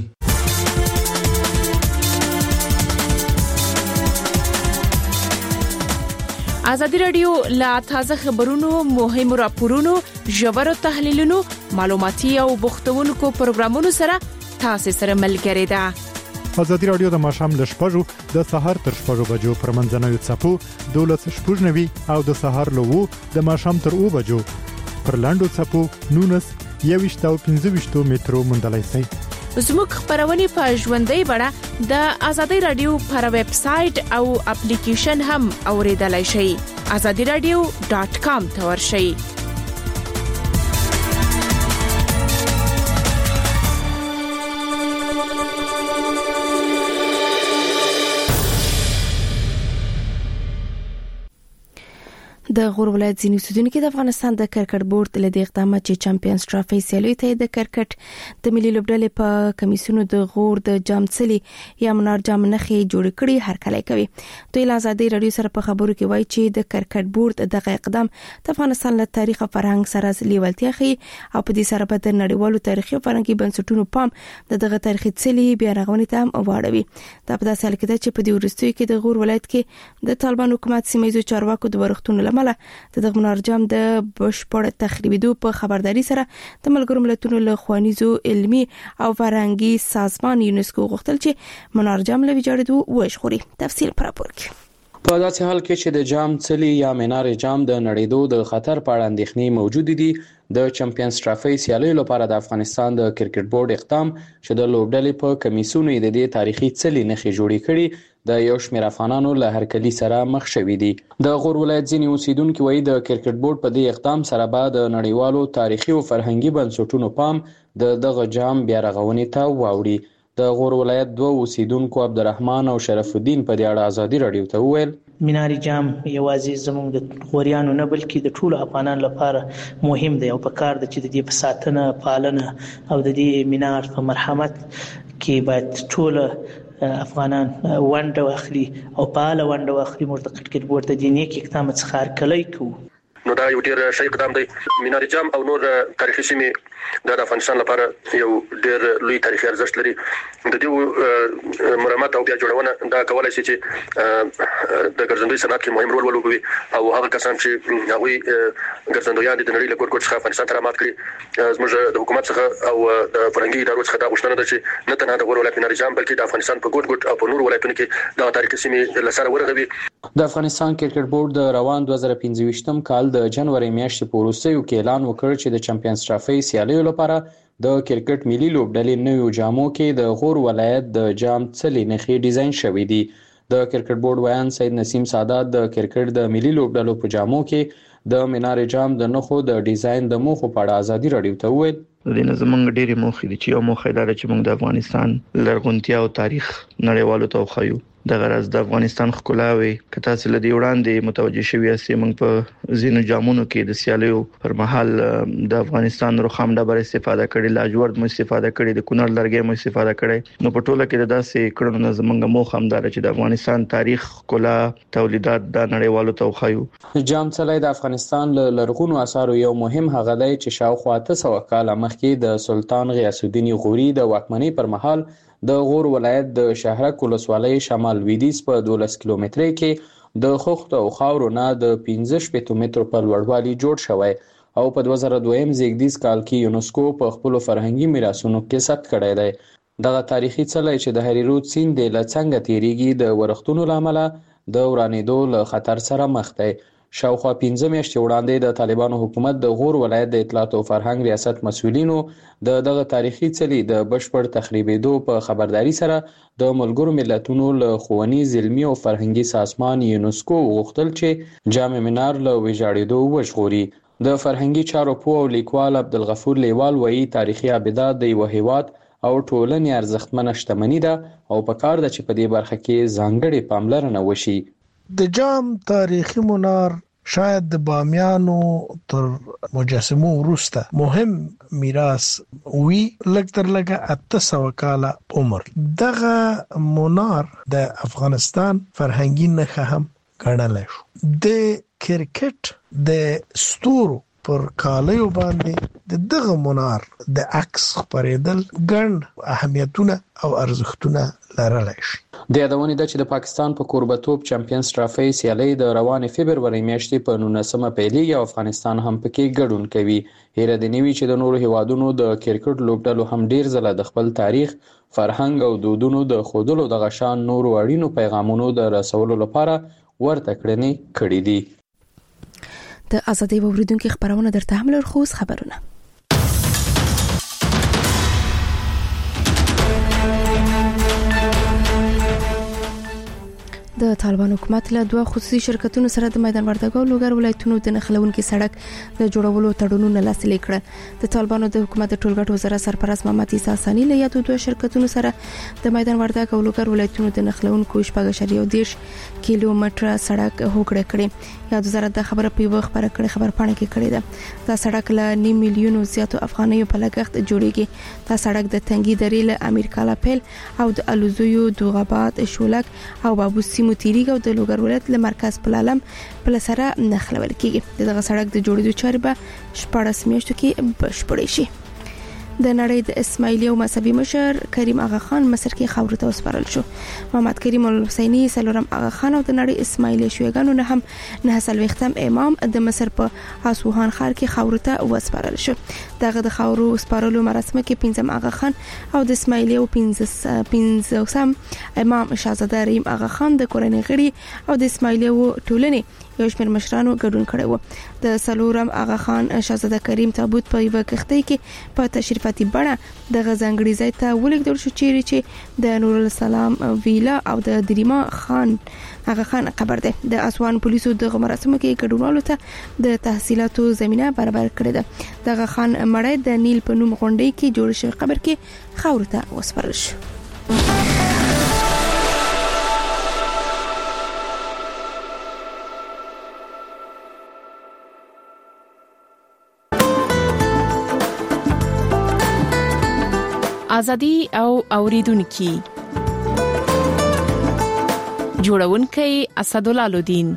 ازادي رادیو لا تازه خبرونو مهم راپورونو ژور تحلیلونو معلوماتي او بوختونکو پروګرامونو سره تاسو سره ملګری ده. ازادي رادیو د ماشام ل شپږو د سحر تر شپږو بجو پر منځنوي چپو دولس شپږنوي او د سحر له وو د ماشام تر او بجو پر لاندو چپو نونس یويشتو پنځويشتو میټرو مندلای سي. زموږ خبرونه په ژوندۍ بڼه د ازادي رادیو پر ویب سټ او اپلیکیشن هم اوریدلای شئ. azadi radio dot com ته ورشئ. د غور ولایت ځینې اوسیدونکو د افغانستان د کرکټ بورډ له دې اقدامات چې چمپیونز ټرافي سیالي ته د کرکټ د ملي لوبډلې په کمیسیونو د غور د جامڅلي یا منار جام نخې جوړ کړي هر کله کوي. دوی له ازادي رادیو سره په خبرو کې وایي چې د کرکټ بورډ دغه اقدام د افغانستان له تاریخ او فرهنګ سره لیوالتیا کوي او په دې سره په نړیوالو تاریخي او فرهنګي بنسټونو پام د دغه تاریخي څلي بیا رغونې ته هم واړوي. دا په داسې حال کې ده چې په دې ورستیو کې د غور ولایت کې د طالبان حکومت سیمایي چارواکو د ورختونو لمله د دغه منارجام د بشپړ تخریبېدو په خبرداري سره د ملګرو ملتونو له خوانیزو علمي او فرهنګي سازمان یونسکو غوښتل چې منارجام له ویجاړېدو وژغوري. تفصیل پر راپور کې په داسې حال کې چې د جام څلي یا منار جام د نړیدو د خطر په اړه اندېښنې موجود دي. د چمپیونز ټرافي سیالي لپاره د افغانستان د کرکټ بورډ اقدام چې د لوبډلې په کمیسیونو د دې تاریخي څلي نخې جوړې کړي د یو شمېر افغانانو له هرکلی سره مخ شوي دي. د غور ولایت ځینې اوسیدونکو وایي د کرکټ بورډ په دې اقدام سره به د نړیوالو تاریخي او فرهنګي بنسټونو پام د دغه جام بیا رغونې ته واوړي. د غور ولایت دوه اوسیدونکو عبدالرحمن او شرف الدین په دې اړه ازادي رادیو ته وویل منار جام یوازې زموږ د غوریانو نه بلکې د ټولو افغانانو لپاره مهم دی او په کار د چې د دې په ساتنه پالنه او د دې منار په مرحمت کې باید ټول افغانان ونډه واخلي او فعال ونډه واخلي. موږ د کرکټ بورډ د دې نیک اقدام څخه هرکلی کوو. نو دا یو ډیر ښه اقدام دی. منار جام او نور تاریخي سیمې د افغانستان لپاره یو ډیر لوی تاریخي ارزښت لري. د دې مرمت او بیا جوړونه دا کولای شي چې د ګرځندوی صنعت کې مهم رول ولوبوي او هغه کسان چې هغوی ګرځندویان د نړۍ له ګوټ ګوټ څخه افغانستان ته رامات کړي زموږ د حکومت څخه او د فرهنګي ادارو څخه دا غوښتنه ده چې نه تنها د غور ولایت منار جام بلکې د افغانستان په ګوټ ګوټ او په نور ولایتونو کې د تاریخي سیمې لسره ورغوي. د افغانستان کرکټ بورډ د روان دوه زره پنځه کال د جنوري میاشتې په وروستیو کې اعلان وکړ چې د چمپیونز ټرافي سیالیو لپاره د کرکټ ملي لوبډلې نویو جامو کې د غور ولایت د جام څلي نخې ډیزاین شوی دي. د کرکټ بورډ ویان سید نسیم سادات د کرکټ د ملي لوبډلو په جامو کې د منار جام د نخو د ډیزاین د موخو په اړه ازادي رادیو ته وویل د دې زمونږ ډېری موخې دي چې یو موخه دا چې موږ د افغانستان لرغونتیا او تاریخ نړیوالو ته وښیو. د غرض د افغانستان ښکلاوي که تاسو له دې وړاندې متوجه شوي یاست موږ په زینو جامونو کې د سیالیو پر مهال د افغانستان رخام ډبره استفاده کړې، لاجورد مو استفاده کړې، د کونړ لرګي مو استفاده کړې. نو په ټوله کې د داسې کړنو نه زمونږ موخه هم دا چې د افغانستان تاریخ، ښکلا، تولیدات د نړیوالو ته وښیو. جام څلی د افغانستان له لرغونو آثارو یو مهم هغه دی چې شاوخوا اته سوه کاله مخکې د سلطان غیاث الدین غوري د واکمنۍ پر مهال د غور ولایت د شهرک ولسوالۍ شمال لویدیځ په دولس کیلومترۍ کې د خښتو او خاورو نه د پنځه شپېته مترو په لوړوالي جوړ شوی او په دوه زره دوه زیږدیز کال کې یونسکو په خپل فرهنګي میراثونو کې ثبت کړی دی. دغه تاریخي څلی چې د هریرود سیند له څنګه تیریږي د ورښتونو له امله د ورانېدو له خطر سره مخ دی. شاوخوا پنځه میاشتې وړاندې د طالبانو حکومت د غور ولایت د اطلاعات او فرهنګ ریاست مسؤلینو د دغه تاریخي څلي د بشپړ تخریبېدو په خبرداري سره د ملګرو ملتونو له ښوونیز علمي او فرهنګي سازمان یونسکو غوښتل چې جام منار له ویجاړېدو وژغوري. د فرهنګي چارو پوه او لیکوال عبدالغفور لیوال وایي تاریخي ابدات د یو هیواد او ټولنې ارزښتمنه شتمني ده او په کار ده چې په دې برخه کې ځانګړې پاملرنه وشي. د جام تاریخي منار شاید د بامیانو تر مجسمو وروسته مهم میراث وی لږ تر لږه اته سوه کاله عمر. دغه منار د افغانستان فرهنګي نښه هم ګڼلی شو. د کرکټ د ستورو پر کالیو باندې د دغه منار د عکس خبرېدل ګڼ اهمیتونه او ارزښتونه لرلای شي. د یادونې ده چې د پاکستان په کوربتوب چمپیونز ټرافي سیالي د روانې فبرवरी میاشتې په نولسمه پیلېږي او افغانستان هم پکې ګډون کوي. هیره د نیوي چې د نورو هیوادونو د کرکټ لوبډلو هم ډیر ځله د خپل تاریخ، فرهنګ او دودونو د خودلو د غشان نورو اړینو پیغامونو د رسولو لپاره ورته کړنې کړې دي. د ازادي ووریدونکو خبرونه درته هم لر خوښ خبرونه. د طالبان حکومت له دوه خصوصي شرکتونو سره د میدان وردګو لوګر ولایتونو د نښلونکو سړک د جوړولو تړونونه لاسلیک کړ. د طالبانو د حکومت د ټولګټو وزارت سرپرست محمد عیسی ثانی له یادو دوه شرکتونو سره د میدان وردګو لوګر ولایتونو د نښلونکو شپږ شریو دیش کیلومتره سړک هوکړه کړې. یاد وزارت د خبره په وخت خبره کړې خبر پاڼه کې کړې ده. دا سړک له نیم میلیون زیاتو افغانیو په لګښت جوړیږي. دا سړک د تنګي درې له امیر کالا پیل او د الوزیو دوغاباد شولک او بابو سیمو تیریګ او د لوګر ولایت له مرکز په لالم په لسره نخلول کیږي. دغه سړک د جوړېدو چارې به شپږ میاشتو کې بشپړې شي. د نړۍ د اسماعیلی او مذهبي مشر کریم اغا خان مصر کې خاورې ته وسپارل شو. محمد کریم الحسینی سلورم اغا خان او د نړۍ اسماعیلی شوګانو نه هم نه سلوختم امام د مصر په اسوهان ښار کې خاورې ته وسپارل شو. دغه د خاورو وسپارلو مراسم کې پنځم اغا خان او د اسماعیلی او پنځم امام شاهزاده رحیم اغا خان د کورنۍ غړي او د اسماعیلی ټولنې یو شمېر مشرانو ګډون کړی و. د سلورم اغا خان شاهزاده کریم تابوت په یو کښتۍ کې په تشریفاتي بڼه د غزنګړي ځای ته ولېږدول شو چیرې چې د نور السلام ویلا او د دریما خان اغا خان قبر ده. د اسوان پولیسو د مراسمو کې ګډونوالو ته د تحصیلاتو زمينه برابر کړې ده. د اغا خان مړی د نیل په نوم غونډۍ کې جوړ شوی قبر کې خاور ته وسپارل شو. ازادي او اوریدونکو جوړونکي اسدالله الدین.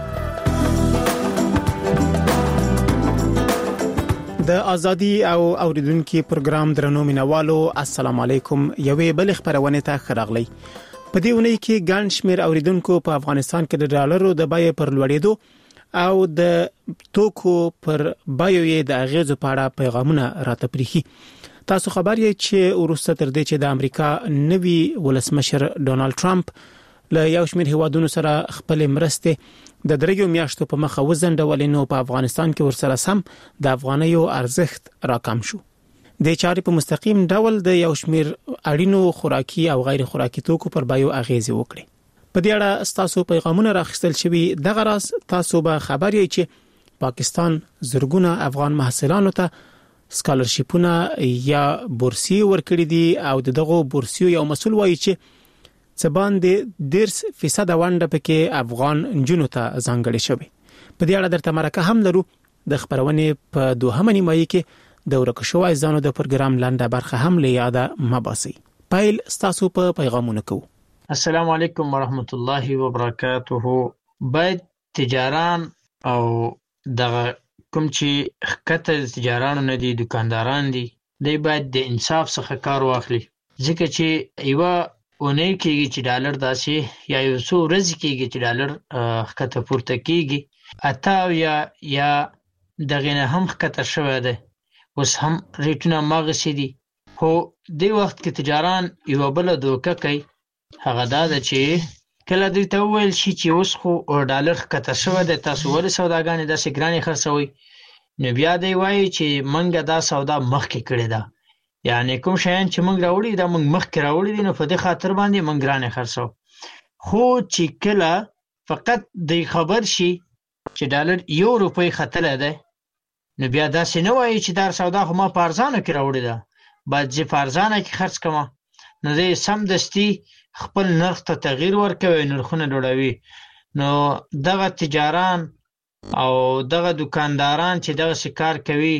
د ازادي او اوریدونکو پروګرام درنو مینوالو السلام علیکم. یوې بل خبرونه ته خراغلی. په دې ونې کې ګڼ شمېر اوریدونکو په افغانستان کې د ډالرو د بیې پر لوړېدو او د توکو پر بیې د اغیزو په اړه پیغامونه راته پریخي. تاسو خبر یې چې ورسته تر دې چې د امریکا نوي ولسمشر ډونالد ټرمپ له یو شمېر هیوادونو سره خپل مرستې د دریو میاشتو په مخه وزنډولې نو په افغانستان کې ورسره سم د افغانیو ارزښت راکم شو. د چارې په مستقیم ډول د یو شمېر اړینو خوراکي او غیر خوراکي توکو پر بیو اغیز وکړي. په دې اړه تاسو پیغامونه راخستل شوي. دغه راز تاسو به خبر یې چې پاکستان زرګونه افغان محصلانو ته سکالرشیپونه یا بورسي ورکړي دي او دغه بورسیو یو مسول وایي چې څه باندې ډیرس فیصد ونده پکې افغان جنونو ته ځانګړي شوی. په دې اړه درته مرکه هم لرو. د خبرونې په دوهمه نیمایي کې د ورکو شوی ځانو د پروګرام لاندې برخه هم لیاده مباسي. پایل تاسو په پیغامونه کو. السلام علیکم ورحمت الله وبرکاته. باید تجاران او دغه کوم چې خکته تجارانو نه دي دکانداران دي دی باید د انصاف څخه کار واخلي. ځکه چې یو اونۍ کېږي چې ډالر داسې یا یو څو ورځې کېږي چې ډالر خکته پورته کېږي اته یا یا دغه نه هم خکته شوی دی. اوس هم ریټونه ماغسې دي. خو دی وخت کې تجاران یو بل دوکه کوي. هغه دا ده چې کله دوی ته وویل شي چې اوس خو ډالر خکته شوی دی تاسو ولې سوداګانې داسې ګرانې خرڅوئ نو بیا دی وایي چې منګه دا سودا مخکې کړې ده. یعنی کوم شیان چې موږ راوړي دا موږ مخکې راوړي دي نو په دې خاطر باندې موږ ګرانې خرڅو. خو چې کله فقط دی خبر شي چې ډالر یو روپۍ ختلی دی نو بیا داسې نه وایي چې دا سودا خو ما په ارزانو کې راوړې ده باید زه په ارزانه کې خرڅ کړم. نو دی سمدستي خپل نرخ ته تغییر ورکوي نرخونه لوړوي. نو دغه تجاران او دغه دکانداران چې دغه شکار کوي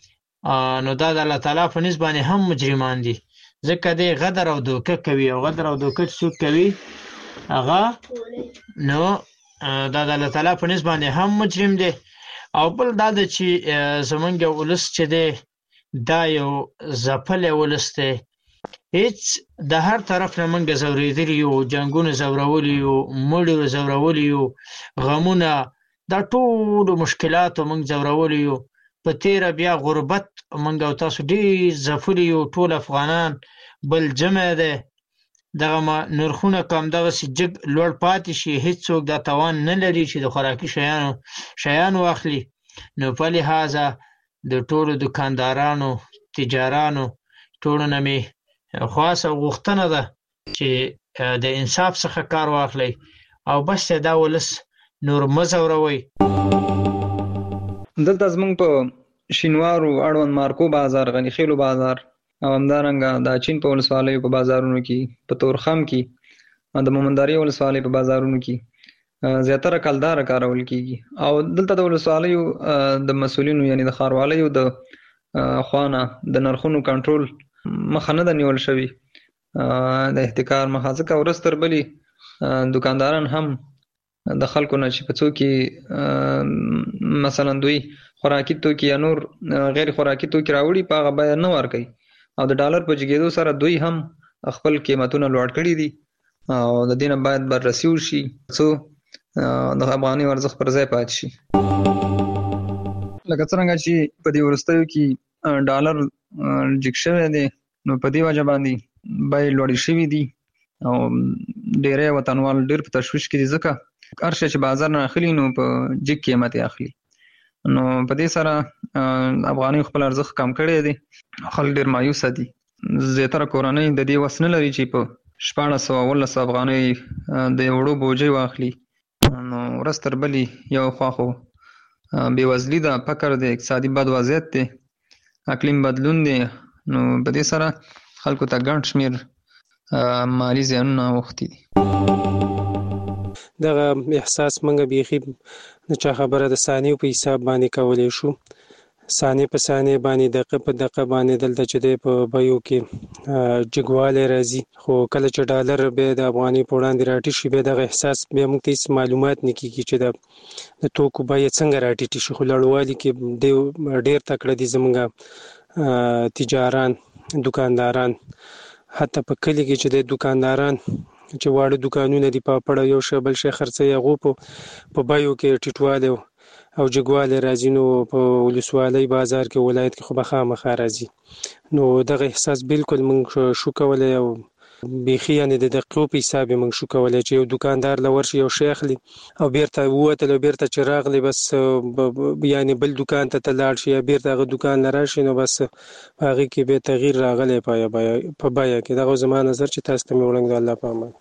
نو دا د الله تعالی په نسبت باندې هم مجرمان دي. ځکه دی غدر او دوکه کوي او غدر او دوکه څوک کوي هغه نو دا د الله تعالی په نسبت باندې هم مجرم دی. او بل دا د چې زمونږ ولس چې دی دا یو ځپلی ولس دی، هیڅ د هر طرف نه موږ ځورېدلي یو، جنګونه ځورولي یو، مړي ځورولي یو، غمونه، دا ټولو مشکلاتو موږ ځورولي یو. په تیره بیا غربت موږ او تاسو ډېر ځپلي یو، ټول افغانان بل جمع دی. دغه نرخونه که همدغسې جګ لوړ پاتې شي، هېڅوک دا توان نه لري چې د خوراکي شیانو شیان واخلي. نو په لحاظه د ټولو دکاندارانو، تجارانو، ټولو نه مې خواست او غوښتنه ده چې د انصاف څخه کار واخلئ او بس دا ولس نور مه ځوروئ. دلته زمونږ په شینوارو اړوند مارکو بازار، غني خیلو بازار او همدارنګه د چین په ولسوالیو په بازارونو کې، په تورخم کې، د مومنداري ولسوالۍ په بازارونو کې زیاتره کلداره کارول کیږي. او دلته د ولسوالیو د مسؤلینو یعنی د ښاروالیو د خوانه د نرخونو کنټرول مخه نه ده نیول شوي، د احتکار مخه. ځکه ورځ تر بلې دکانداران هم د خلکو نه چې په څو کې مثلا دوی خوراکي توکي یا نور غیر خوراکي توکي راوړي په هغه بیه نه ورکوي، او د ډالر په جګېدو سره دوی هم خپل قیمتونه لوړ کړي دي، او د دې نه باید بررسي وشي څو د افغاني ارزښت پر ځای پاتې شي. لکه څرنګه چې په دې وروستیو کې ډالر جګ شوی دی، نو په دې وجه باندې بیې لوړې شوي دي او ډېری وطنوال ډېر په تشویش کې دي، ځکه هر شی چې بازار نه اخلي نو په جګ قیمت یې اخلي. نو په دې سره افغاني خپل ارزښت کم کړی دی، خلک ډېر مایوسه دي. زیاتره کورنۍ د دې وس نه لري چې په شپاړس سوه اوولس سوه افغانۍ د یو وړو بوجۍ واخلي. نو ورځ تر بلې یو خوا خو بېوزلي ده، فقر دی، اقتصادي بد وضعیت دی، اقلیم بدلون دی. نو په دې سره خلکو ته ګڼ شمېر مالي زیانونه اوښتي دي. دغه احساس موږ بیخي د چا خبره د ثانیو په حساب باندې کولی شو، ثانیې په ثانیې باندې، دقیقه په دقیقه باندې دلته چې دی په بیو کې جګوالی راځي. خو کله چې ډالر بیا د افغانۍ په وړاندې راټیټ شي، بیا دغه احساس بیا موږ ته هېڅ معلومات نه کېږي چې د توکو بیې څنګه راټیټې شي. خو لوړوالي کې دی ډېر تکړه دي زموږ تجاران، دکانداران، حتی په کلي کې چې دی دکانداران چې واړه دکانونه دي، پاپړ یو شی بل شی خرڅوي، هغو په بیو کې ټیټوالی او جګوالی راځي. نو په ولسوالۍ بازار کې، ولایت کې خو به خامخا راځي. نو دغه احساس بالکل موږ شو کولی، او بیخي یعنې د دقیقو په حساب یې موږ شو کولی چې یو دکاندار له ورشي یو شی اخلي او بیرته ووتل، او بیرته چې راغلی بس یعنې بل دکان ته ته لاړ شي یا بیرته هغه دکان نه راشي، نو بس په هغې کې بیا تغییر راغلی په بیه کې. دغه زما نظر چې تاسو ته مې وړاندې د الله په امان.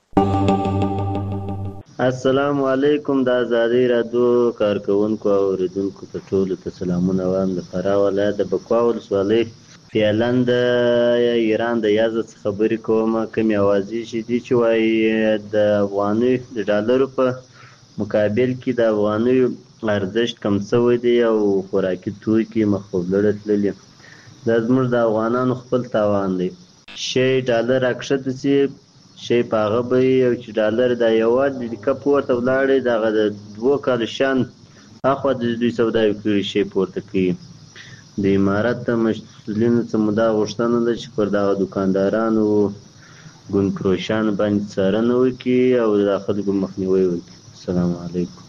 السلام علیکم. د ازادۍ راډیو کارکونکو او اوریدونکو ته ټولو ته سلامونه وایم. د فراه ولایت د بکوا ولسوالۍ فعلا د ایران د یازد څخه خبرې کوم. کومې اوازې چې دي چې وایي د افغانۍ د ډالرو په مقابل کې د افغانۍ ارزښت کم شوی دی او خوراکي توکي مخ په لوړه تللي. دا زموږ د افغانانو خپل تاوان دی. شی ډالر راکښته شي، شی په هغه بیې، او چې ډالر دا یوازې د کپ پورته ولاړې، دغه د دوو کالو شان هخوا د دوی سودا کړي شی پورته کوي. د امارت د مسؤلینو څخه مو دا غوښتنه ده چې پر دغه دکاندارانو ګوندفروشانو باندې څارنه وکړي او د خلکو مخنیوی وکړي. السلام علیکم.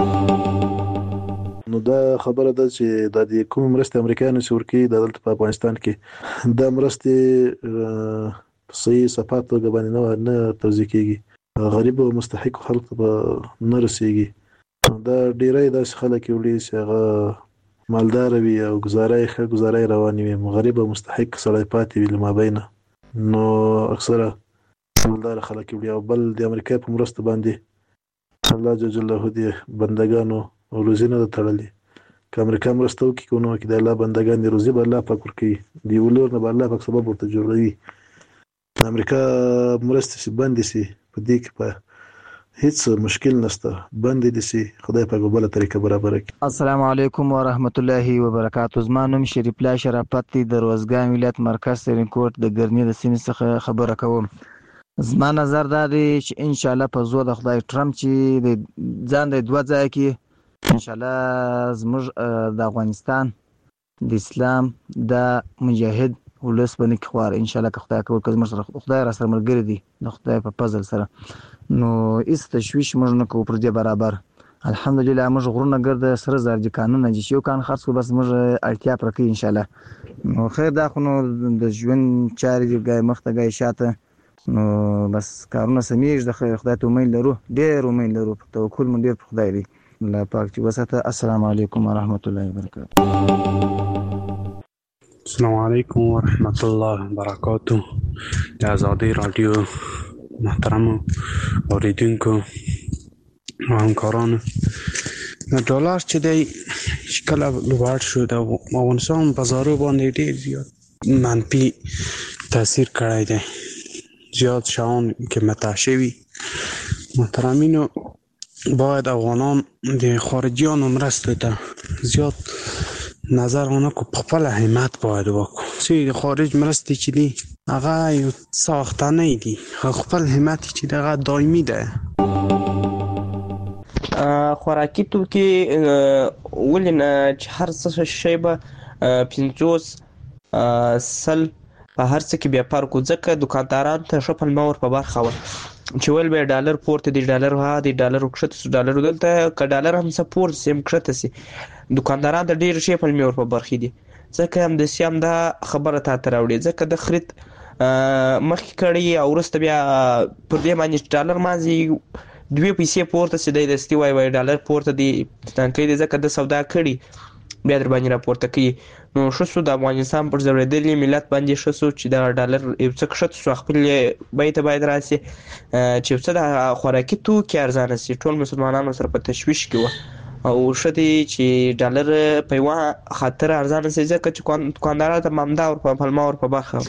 نو دا خبره ده چې د دې کوم مرستې امریکایانو چې ورکوي د دلته په افغانستان کې دا مرستې په صحیح صفات توګه باندې نه توزیع کېږي، غریب او مستحق خلکو ته نه رسېږي. دا ډېری داسې خلک وړي چې هغه مالدار وي او گزاره یې ښه گزاره یې روانې وي، غریب او مستحق سړی پاتې وي له مابینه. نو اکثره مالدار خلک وړي. او بل د امریکا په مرسته باندې الله جل جلاله دې بندګانو روزي نه ده تړلې. که امریکا مرسته وکړي که ونه وکړي، د الله بندګان دي روزي به الله پاک ورکوي، د یو لور نه به الله پاک سبب ورته جوړوي. امریکا مرستې چې بندې شي په دې کې په هیڅ مشکل نشته، بندې دي شي، خدای پاک په بله طریقه برابره کړي. السلام علیکم ورحمت الله وبرکاتو. زما نوم شریف الله شرافت دی، د روزګان ولایت مرکز سرینکوټ د ګرني د سیمې څخه خبره کوم. زما نظر دا دی چې ان شاء الله په زور د خدای ټرمپ چې د ځان د دوه ځای کې ان شاء الله زموږ د افغانستان د اسلام د مجاهد ولس باندې خوار ان شاء الله که خدای کول که زموږ سره خدای را سره ملګری دی د خدای په فضل سره نو هیڅ تشویش موږ نه کوو پر دې برابر الحمدلله موږ غرونه ګرد سره زرجي کانونه چې یو کان خرڅ کو بس موږ اړتیا پر کوي ان شاء الله نو خیر دا خو نو د ژوند چارې دی ګای مخته ګای شاته نو بس کارونه سمېږي د خدای ته امید لرو ډېر امید لرو توکل مونږ ډېر په خدای دی الله پاک چې وساته السلام علیکم ورحمت الله وبرکاته السلام علیکم ورحمت الله وبرکاته د آزادی رادیو محترم اوریدونکو او همکارانو د ډالر چې دی کله لوړ شو د افغانستان بازارو باندې ډېر زیات منفي تاثیر کړی دی زیاد شان که متعشوی محترمینو باید افغانان د خارجیانو مرسته ته زیاد نظر آنها که خپل همت باید وکړو چې د خارج مرسته چې دی هغه یو ساختنی دی خپل همت چې دی هغه دایمی ده خوراکي توکي ولې نه چې هر څه شی به پنځوس سل په هر څه کې بیا فرق ځکه دکانداران ته ښه پلمه ور په برخه وه چې ویل به ډالر پورته دی ډالر ها دی ډالر وکښته سو ډالر دلته که ډالر هم څه پورته سي هم کښته سي دکانداران ته ډېر ښې پلمې ور په برخې دي ځکه همداسې هم دا خبره تا ته راوړې ځکه د خرید مخکې کړی او وروسته بیا پر دې باندې ډالر مازې دوی پیسې پورته سي دی دستي وای وای ډالر پورته دی تنکۍ دی ځکه د سودا کړي بیا در باندې راپورته کوي نو ښه سو د افغانستان پر ځورېدلي ملت باندې ښه سو چې دا ډالر یو څه کښته سو خپل بیې ته باید راسي چې یو څه د خوراکي توکي ارزانه سي ټول مسلمانانو سره په تشویش کې وه او ښه دی چې ډالر په یوه خاطر ارزانه سي ځکه چې دوکانداران ته همدا ور په پلمه ور په برخه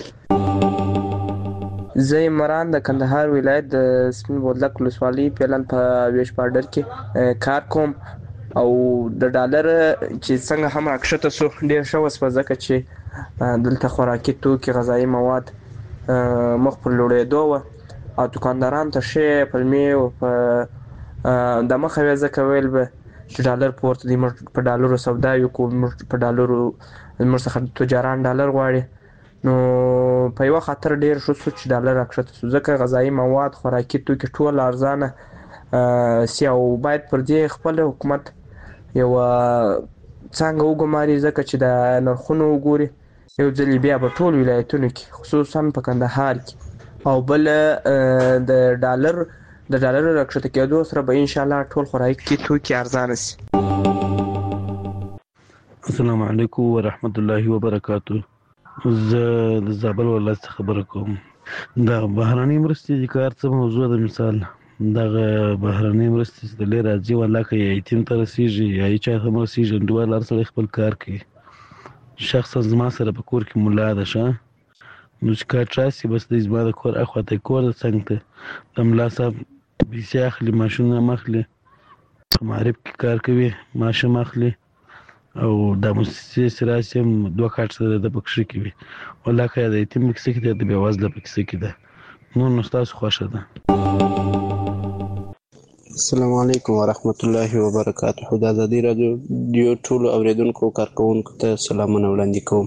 زه عمران د کندهار ولایت د سپین بولدک ولسوالۍ پیلن په ویش بارډر کې کار کوم او د ډالر چې څنګه هم راکښته سو ډېر ښه وسوه ځکه چې دلته خوراکي توکي غذایي مواد مخ پر لوړېدو وه او دوکانداران ته ښې پلمې په د مخه وې ځکه ویل به چې ډالر پورته دی موږ په ډالرو سودا وکړو موږ په ډالرو موږ څخه تجاران ډالر غواړي نو په یوه خاطر ډېر ښه سو چې ډالر راکښته سو ځکه غذایي مواد خوراکي توکي ټول ارزانه سي او باید پر دې خپل حکومت یوه څانګه وګماري ځکه چې د نرخونو وګوري یو ځل بیا په ټول ولایتونو کې خصوصا په کندهار کې او بل د ډالر د ډالر راکښته کېدو سره به انشاءالله ټول خوراکي توکي ارزانه سي السلام علیکم ورحمت الله وبرکاته زه د زابل ولایت خبره کوم د بهرنۍ مرستې د کار څه موضوع ده مثال دغه بهرنۍ مرستې چې د لرې راځي والله که یتیم ته رسېږي یا هېچا ته هم رسېږي انډیوال هر سړی خپل کار کوي شخصا زما سره په کور کې ملا ده ښه نو چې کار راسي بس دی زما د کور اخواته کور د څنګ ته د ملا صاحب پیسې اخلي ماشینونه هم اخلي په معرف کې کار کوي معاش هم اخلي او د موسسې چې راسي هم دوه کاټ سره د په کښې کوي والله که د یتیم په کیسه کې ده د بېوزله په کیسه کې ده نور نو ستاسو خوښه ده السلام علیکم ورحمت الله وبرکاته د ازادي راډیو ټولو اوریدونکو کارکوونکو ته سلامونه وړاندې کوم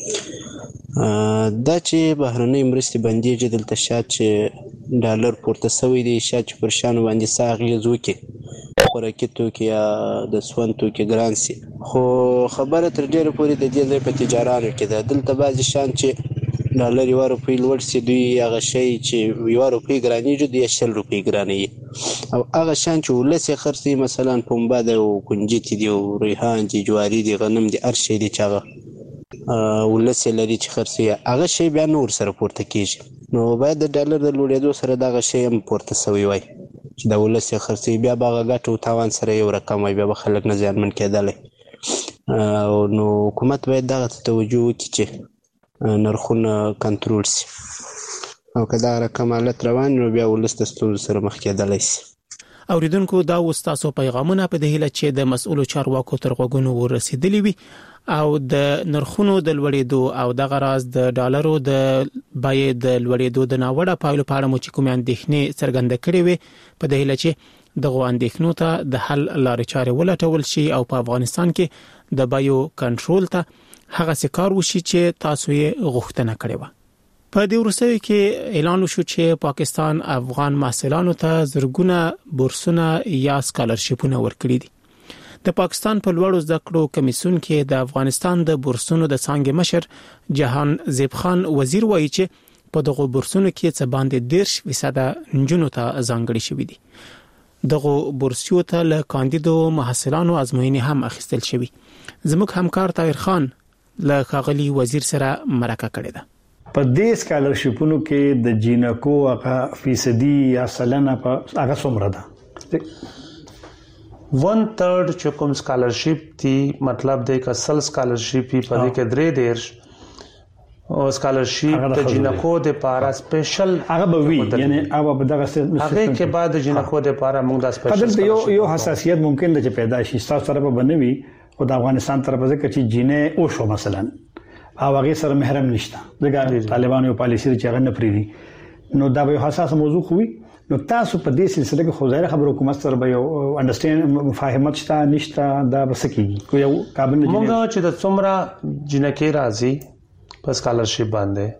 دا چې بهرنۍ مرستې بندېږي دلته شاید چې ډالر پورته سوی دی شاید چې پر شیانو باندې څه اغېز وکړي خوراکي توکي یا د سون توکي ګران سي خو خبره تر ډېره پورې د دې ځای په تجارانو کې ده دلته بعضې شیان چې ډالر یوه روپۍ لوړ سي دوی هغه شی چې یوه روپۍ ګرانېږي دوی شل روپۍ ګرانوي او هغه شیان چې ولس یې خرڅوي مثلا پنبه ده او کنجتې دي او ریحان دي جواري دي غنم دي هر شی دی چې هغه ولس یې لري چې خرڅوي هغه شی بیا نه ورسره پورته کېږي نو باید د ډالر د لوړېدو سره دغه شی هم پورته سوی وای چې د ولس یې خرڅوي بیا به هغه ګټه او تاوان سره یو رقم وای بیا به خلک نه زیانمن کېدلی نو حکومت باید دغه ته توجه وکړي چې نرخونه کنټرول سي او که دا رقم حالت روان نو بیا ولس د ستونزو سره مخ کېدلی سي اوریدونکو دا اوس تاسو پیغامونه په دې هیله چې د مسؤلو چارواکو تر غوږونو ورسېدلي وي او د نرخونو د لوړېدو او د غراز د ډالرو د بیې د لوړېدو د ناوړه پایلو په اړه مو چې کوم اندېښنې څرګنده کړې وي په دې هیله چې دغه اندېښنو ته د حل لارې چارې ولټول شي او په افغانستان کې د بایو کنټرول ته هغه څه کار وشي چې تاسو یې غوښتنه کړې و. په دې وروستیو کې اعلان وشو چې پاکستان افغان محصلانو ته زرګونه بورسونه یا سکالرشیپونه ورکړي دي. د پاکستان په لوړو زده کړو کمیسیون کې د افغانستان د بورسونو د څانګې مشر جهان زیب خان وزیر وایي چې په دغه بورسونو کې څه باندې دیرش فیصد نجونو ته ځانګړي شوي دي. دغه بورسیو ته له کاندیدو محصلانو ازموینې هم اخیستل شوي. زموږ همکار طاهر خان له ښاغلي وزیر سره مرکه کړې ده. په دې سکالرشیپونو کې د جینکو هغه فیصدي یا سلنه په هغه څومره ده؟ ون تھرڈ چې کوم سکالرشیپ دی مطلب دی که سل سکالرشیپ په دې کې درې دیرش او سکالرشیپ د جینکو د پارا سپیشل هغه به وی یعنی هغه به دغه هغه کې بعد جینکو د پارا موږ د سپیشل یو یو حساسیت ممکن ده چې پیدا شي تاسو سره به بنوي او د افغانستان طرف ځکه چې جینې او شو مثلا او هغه سره محرم نشته دغه طالبانو یو پالیسی چې هغه نه پریدي نو دا به حساس موضوع خوي نو تاسو په دې سلسله کې خو ظاهر خبرو حکومت سره به یو انډرستاند مفاهمت شته نشته دا بس کیږي کو یو کابل نه موږ چې د څومره جنکې راځي په سکالرشپ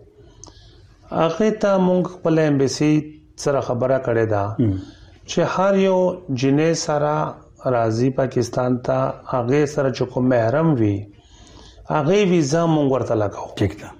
باندې هغه ته موږ خپل ایمبیسي سره خبره کړې ده چې هر یو جنې سره راځي پاکستان ته هغه سره چې کوم محرم وي هغه ویزا مونږ ورته لګاو ٹھیک ده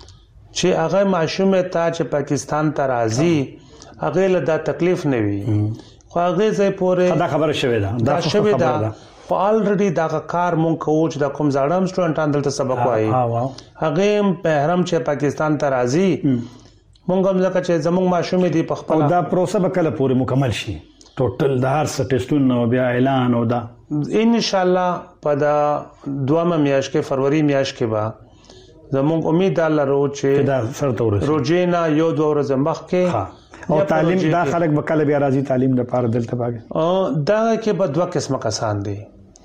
چې هغه معشومه ته چې پاکستان ته راځي هغه له دا تکلیف نه وي خو هغه زې پورې دا خبره شوې ده دا شوې ده خو الریډي دا کار مونږ کوو چې دا کوم ځاړم سټوډنټان دلته سبق وایي هغه محرم چې پاکستان ته راځي مونږ هم ځکه چې زموږ معشومه دي په خپل دا پروسه به کله پورې مکمل شي ټوټل د هر څه ټیسټونو بیا اعلان او دا ان شاء الله په دا دوامه میاشت کې فروری میاشت کې با زموږ امید لرو چې دا سره ورسېږي روجینا یو دوه ورځې مخکې او تعلیم دا خلک به کله بیا راځي تعلیم لپاره دلته باندې او دا کې به دوه قسمه کسان دي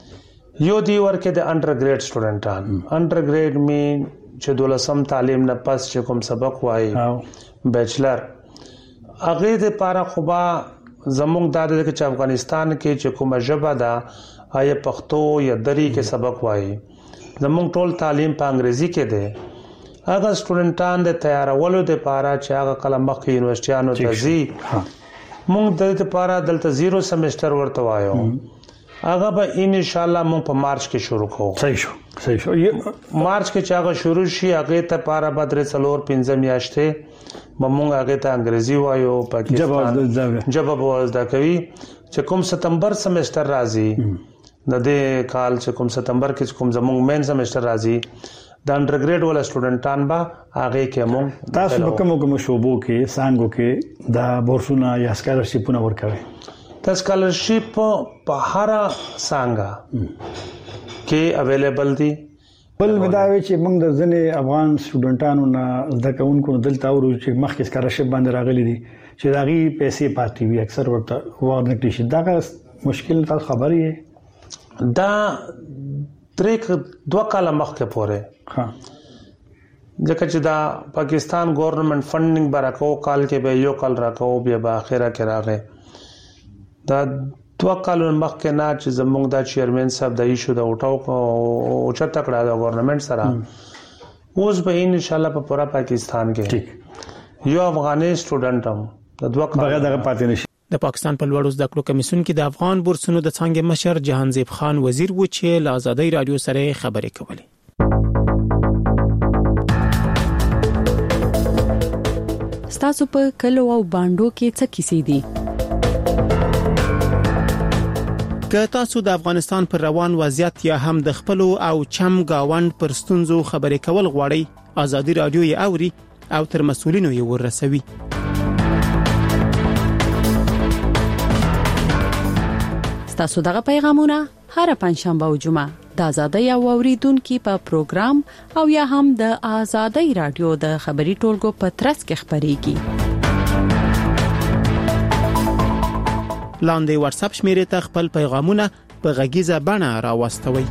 یو دی ورکه د انډر ګریډ سټوډنټان انډر ګریډ مین چې دولسم تعلیم نه پس چې کوم سبق وایي بیچلر هغه د پاره خوبا زموږ د چې افغانستان کې چې کومه ژبه ده آیا پښتو یا دری کې سبق وایي زموږ ټول تعلیم په انګریزي کې ده هغه سټوډنټان د تیارولو د پاره چې هغه کلم مخکې یونیورسيټانو ته ځي موږ د دې لپاره دلته زیرو سمستر ورته وایو هغه به ان شاء الله موږ په مارچ کې شروع کوو صحیح شو صحیح شو مارچ کې چې هغه شروع شي هغه ته لپاره بدر څلور پنځه میاشتې مونږ هغه ته انګریزي وایو پاکستان جواب وزدا کوي چې کوم ستمبر سمستر راځي د دې کال چې کوم ستمبر کې کوم زموږ مین سمستر راځي د انډر ګریډ ول سټوډنټان با هغه کې مونږ تاسو په کوم کوم شوبو کې سانګو کې دا بورسونه یا سکالرشیپونه ورکوي د سکالرشیپ په هر سانګا کې اویلیبل دي بل مداوي چې موږ د ځنې افغان سټوډنټانو نه زده کوونکو دلته اورو چې مخکې سکالرشیپ باندې راغلي دي چې داغي پیسې پاتې وي اکثر ورته ورنکړي شي دا مشکل تاسو خبرې دا تریک دوه کاله مخکې پورې ها ځکه چې دا پاکستان ګورنمنت فندینګ برکو کال کې به یو کال راکاو بیا په اخره کې راغی دا دوه کالو مخکې نه چې زموږ د چیرمن صاحب د ایشو د اوټاو او چته کړه د ګورنمنت سره اوس به ان شاء الله په پورا پاکستان کې یو افغاني سټوډنټ هم د دوه کالو بغیر دغه پاتې نشي. د پاکستان په لوړو زده کړو کمیسیون کې د افغان بورسونو د څنګه مشر جهان زیب خان وزیر و چې له آزادۍ رادیو سره خبرې کولې. ستاسو په کلو او باندو کې څه کیسې دي؟ که تاسو د افغانستان پر روان وضعیت یا هم د خپل او چم گاوند پر ستونزو خبرې کول غواړئ آزادۍ رادیو یې اوري او تر مسؤلینو یې ورسوي. ستاسو دغه پیغامونه هر پنځشنبه او جمعه د آزادۍ او اوریدونکو په پروګرام او یا هم د آزادۍ رادیو د خبري ټولګو په ترڅ کې خبريږي. لاندې واتس اپ شمیرې ته خپل پیغامونه په غږیزه بڼه راوستوي.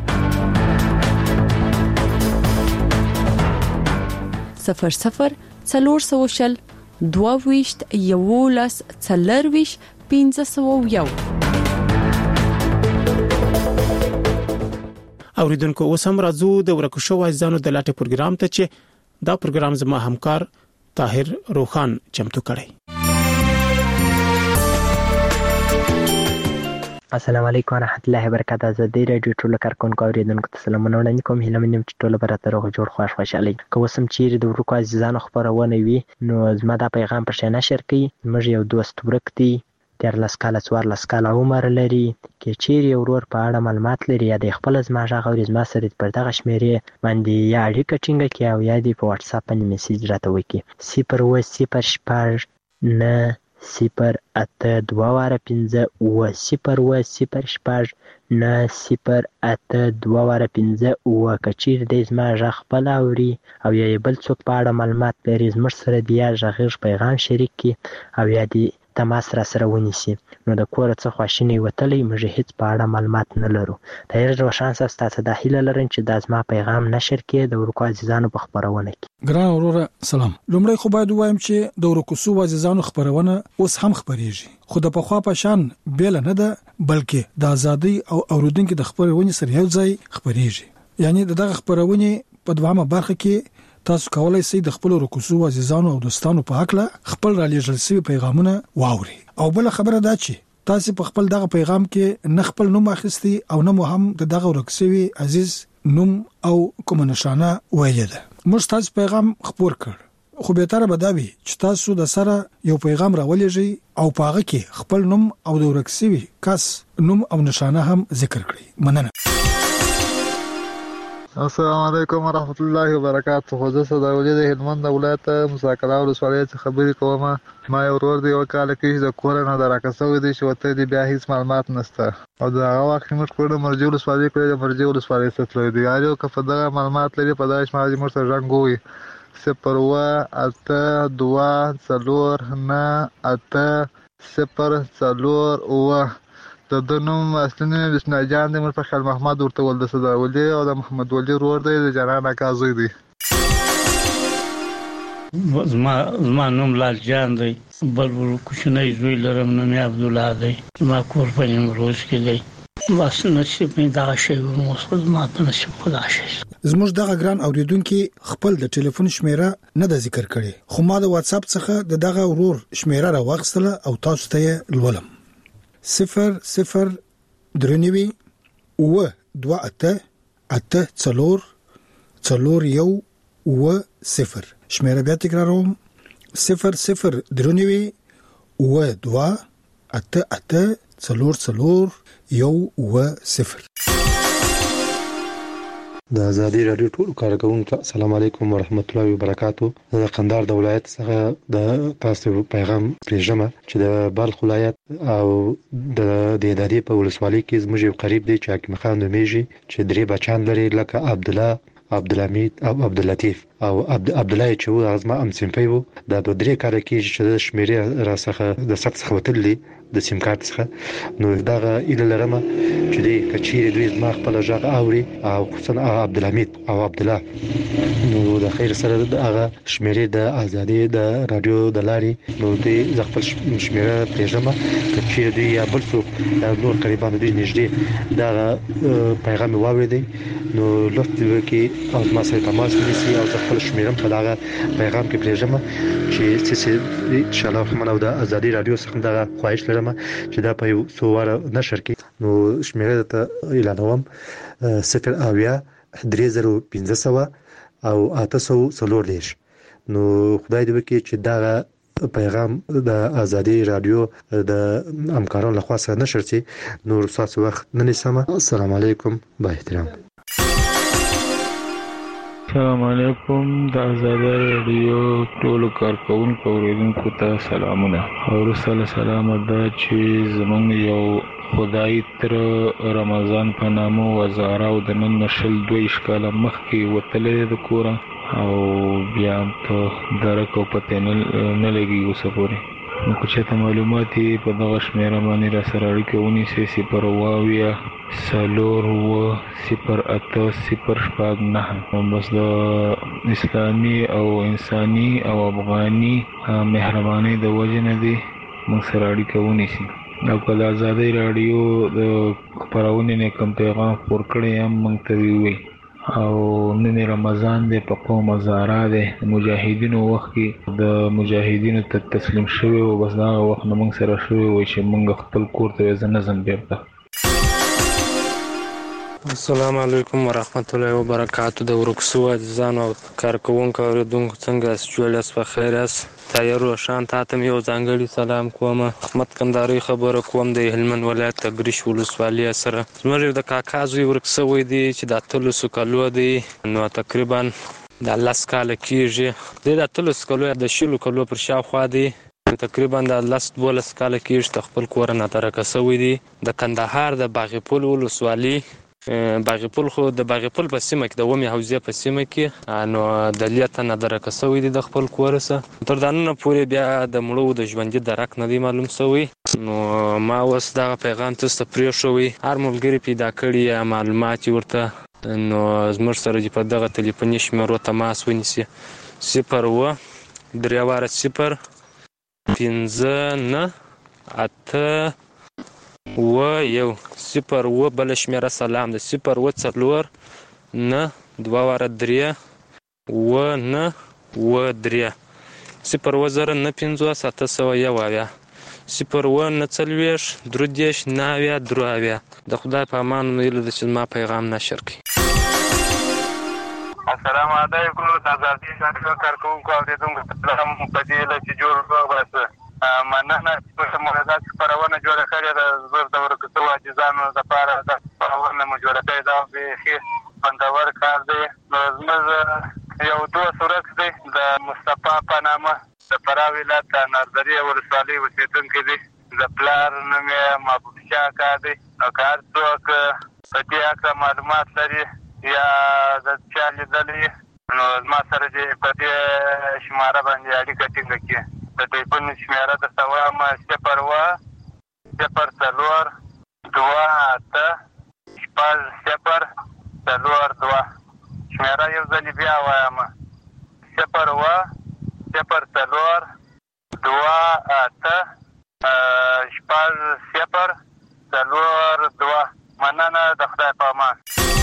صفر صفر څلور سوشل دوه ویشت یولس څلور ویشت پنځه سوه یو اوریدونکو اوس هم راځو د ورکو شو وایزانو د لاټه پروګرام ته چې دا پروګرام زما همکار طاهر روخان چمتو کړی. السلام علیکم ورحمت الله وبرکاته. زه د رادیو ټولو کارکونکو اوریدونکو ته سلامونه وړاندې کوم. هیله منم چې ټول به راته روغ جوړ خوښ خوشحالي. که اوس هم چیرې د ورکو عزیزانو خپرونه وي نو زما دا پیغام پر شا نشر کړي. موږ یو دوست ورک دی، دیارلس کاله څوارلس کاله عمر لري. که چیرې یو ورور په اړه معلومات لري یا د خپل زما غږ اوري، زما سره پر دغه شمیرې باندې یا اړیکه ټینګه کړي او یا دې په واتس اپ باندې میسج راته وکړي. صفر اووه صفر شپږ نه صفر اته دوه واره پنځه اووه صفر اووه صفر شپږ نه صفر اته دوه واره پنځه اووه. که چیرې دی زما غږ خپل اوري او یا بل څوک په اړه معلومات لري، زموږ سره د یا غږیز پیغام شریک کړي او یا د تماس را سره ونیسي. نو د کوره څه خواشینی وتلی، موږ هیڅ په اړه معلومات نه لرو. طاهر روشان صاحب تاسو د هیله لرم چې دا زما پیغام نشر کړي د ورکو عزیزانو په خبرونه کې. ګران وروره سلام. لومړی خو باید وایم چې د ورکو سو عزیزانو خبرونه اوس هم خبريږي، خو د پخوا په شان بیل نه ده، بلکې د ازادي او اوریدونکو د خبرونه سره یو ځای خبريږي. یعنی دغه خبرونه په دوامه برخه کې تاسو کولای شئ د خپل رکوسو عزیزانو او دوستانو په حق له خپل را لېږل شوی پیغامونه واوري. او بل خبره دا چې تاسو په خپل دغه پیغام کې نه خپل نوم اخیستي او نه مو هم د دغه ورکسوي عزیز نوم او کوم نشانه ویل ده. موږ تاسو پیغام خبر کړ، خو به تر بداوي چې تاسو د سره یو پیغام راولېږي او پاغه کې خپل نوم او د ورکسوي کس نوم او نشانه هم ذکر کړئ. مننه. السلام علیکم ورحمت الله وبرکاته. خو زه صداولي د هلمند ولایت مساکلا ولسوالۍ څخه خبرې کوم. ما یو ورور دی یو کال کې د کور نه دراکسوي دي چې وته دی بیا هیڅ معلومات نشته او دا هغه وخت موږ کور د مرجو ولسوالۍ کې د مرجو ولسوالۍ څخه تللی دی. یارو که په دغه معلومات لري په داش ما دې مرته رنګوي صفر اووه اته دوه څلور نه اته صفر څلور اووه. د دنوم اصلي نوم بسم الله جان دی، مر په خیال محمد ورته ول د صداولي او د محمد ولی ورور دی د جنان اکازوی دی. زما زما نوم لال جان دی، بل ور کوشنۍ زوی لرم نوم عبد الله دی. ما کور په نیمروز کې دی. بس نصیب مې دا شی مو زما ته نصیب خدا شي. زموږ دغه ګران اوریدونکو خپل د ټلیفون شمیره نه د ذکر کړي، خو ما د واتس اپ څخه د دغه ورور شمیره را واغستله او تاسو ته لولم. صفر صفر درنوي اوه دوه اته اته څلور څلور یو اوه صفر. شمیره بیا تکراروم، صفر صفر درنوي اوه دوه اته اته څلور څلور یو اوه صفر. د ازادي رادیو ټول کارکونکو السلام علیکم ورحمت الله وبرکاتو. د قندهار د ولایت څخه د تاسو پیغام پریژمه چې د بلخ ولایت او د دېدادي په ولسوالۍ کې زموږ یو قریب دی چې حکیم خان نومیږي چې درې بچان لري لکه عبد الله، عبدالحمید او عبداللطیف او عبد الله چې و ازما ام سیمپي وو. دا د درې کال کې چې د شمیرې را څخه د سخت څخه وتللی د سیم کارت څخه. نو داغه اله لرمه چې دی کچیر دوی زما خپل ژغ اوري او خصوصا عبدالحمید او عبد الله. نو د خیر سره دغه شمیرې د ازادي د رادیو د لاري نو دی ز خپل شمیره پېژنم کچیر دوی یا بل څوک نور قریبان دوی نږدې دا پیغام واوریدي نو لوست کې او ما سره تماس ونیسي او خپل شمیرم په دغه پیغام کې پېژنم چې څه ان شاء الله خمنو د ازادي رادیو څخه دغه خواهش لرم چې دا په یو څو واره نشر کې. نو شمیره ته اعلانوم صفر اویا درې زره پنځه سوه او اته سوه څلور دېرش. نو خدای دې وکړي چې دا پیغام د ازادي رادیو د همکارانو لخوا سره نشر شي. نو تاسو وخت نه نیسم. السلام علیکم با احترام. السلام علیکم. د ازادي رادیو ټول کارکونکو اوریدونکو ته سلامونه. او رسول سلام دا چې زمونږ یو خدای تر رمضان په نامو وزاره او د نن نشل دوی ښکاله مخکې وتلې د کور او بیا ته درک او پته نه لګي اوسه پورې. نو که چېرته معلومات یې په دغه شمیره باندې را سره اړیکه ونیسئ صفر اووه اویا څلور اووه صفر اته صفر شپږ نهه. بس د اسلامي او انساني او افغاني مهربانۍ د وجې نه دي موږ سره اړیکه ونیسي. او که د ازادۍ راډیو د خپرونې نه کوم پیغام خپور کړی هم موږ ته ووایي. او نن رمضان دی، په قوم هزاره دی، د مجاهدینو وخت کې د مجاهدینو ته تسلیم شوی و، بس دا هغه وخت نه موږ سره شوی و چې موږ خپل کور ته زه نه ځم بیرته. السلام علیکم ورحمت الله وبرکاتو. د ورکسو عزیزانو او کارکوونکو اورېدونکو څنګه یاست؟ جوړ یاست؟ په خیر یاست؟ طاهر روښان تا ته مې یو ځانګړي سلام کوم. احمد کندهاري خبره کوم د هلمند ولایت د ګریش ولسوالۍ سره. زموږ د کاکا زوی ورک سوی دی چې د اتلسو کالو دی، نو تقریبا د لس کاله کېږي. دی د اتلسو کالو یا د شلو کالو پر شاوخوا دی، تقریبا د لس دولس کاله کېږي چې د خپل کور نه ترکه سوی دی. د کندهار د باغپل ولسوالۍ باغپل خو د باغپل په سیمه کې د اومې حوزې په سیمه کې نو د لیته نه درکه سوی دی د خپل کور څخه. تر دا نن پورې بیا د مړو د ژوندي درک نه دی معلوم سوی. نو ما اوس دغه پیغام تاسو ته پرېښوی، هر ملګري پیدا کړي یا معلومات ورته، نو زموږ سره دې په دغه تلیفوني شمیرو تماس ونیسي: صفر اوه درې واره صفر پنځه نه اته اوه یو صفر اوه. بله شمیره سلام ده: صفر اوه څلور نه دوه واره درې اوه نه اوه درې. صفر اوه زره نه پنځوس اته سوه یو اویا. صفر اوه نه څلوېښت درې دېرش نه اویا درې اویا. د خدای په امان هیله ده چې زما پیغام نشر کړي. السلام علیکم. د ازادۍ راډیو کارکوونکو اورېدونکو سلام په دې هیله چې جوړ وباسه. مننه چې موږ داسې خپرونه جوړه کړې ده. زه د ورکسو عاجزانو دپاره دا خپرونه مو جوړه کړې ده، بیخي خوندور کار دی. نو زموږ یو دوست ورک دی د مصطفی په نامه، د فراه ولایت د ناردرې ولسوالۍ اوسېدونکی دی. د پلار نوم یې محبوب شاه اکا دی. نو که هر څوک په دې هکله معلومات لري یا د چا لیدلی، نو زما سره دې په دې شماره باندې اړیکه ټینګه کړي. د ټلیفون شمیره درته وایم: صفر اوه صفر څلور دوه اته شپږ صفر څلور دوه. شمیره یو ځلې بیا وایم: صفر اوه صفر څلور دوه اته شپږ صفر څلور دوه. مننه، د خدای په امان.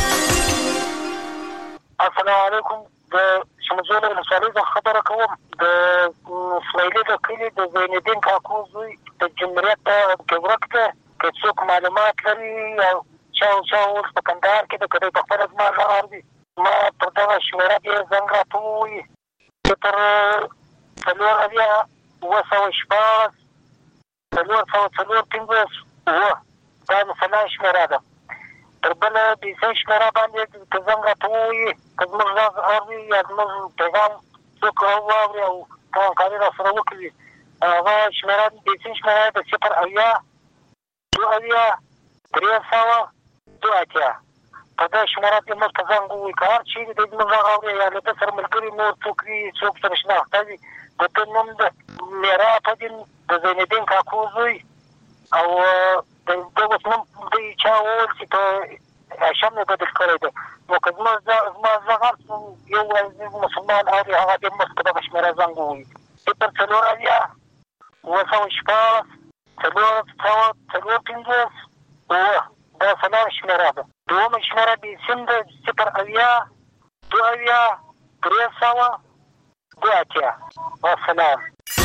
السلام علیکم. د شمزول ولسوالۍ څخه خبره کوم. د اسماعیلي د کلي د زینالدین کاکو زوی د جمهوریت کې ورک دی. که څوک معلومات لري او چا او چا اوس په کندهار کې د که دی په خپله زما غږ اوري، ما پر دغه شمېره دې زنګ راته ووایي: صفر څلور اویا اوه سوه شپږ څلور سوه څلور پنځوس اوه. دا د سلا شمېره ده. تر بله بیسۍ شمېره باندې که زنګ راته ووایي، که زموږ غږ اوري یا زموږ پیغام څوک واوري او همکاري را سره وکړي، هغه شمېره بیسۍ شمېره د صفر اویا دوه اویا درې سوه دوه اتیا. په دې شمېره کې موږ ته زنګ ووایي. که هر چیرې دی زموږ غږ اوري یا له ده سره ملګري نور څوک وي، څوک سره شناخته وي، د ده نوم د میرا فدین د زینالدین کاکو زوی او د ده اوس نوم دوی چا وویل چې په هاشم یې بدل کړی دی. نو که زما زما غږ هر څوک یو عزیز مسلمان اوري، هغه دې موږ په دغه شمېره زنګ ووایي: صفر څلور اویا اوه سوه شپږ څلور سوه څلور پنځوس اوه. دا څلور شمېره ده. دویمه شمېره بیسیم ده: صفر اویا دوه اویا درې سوه دوه اتیا. والسلام.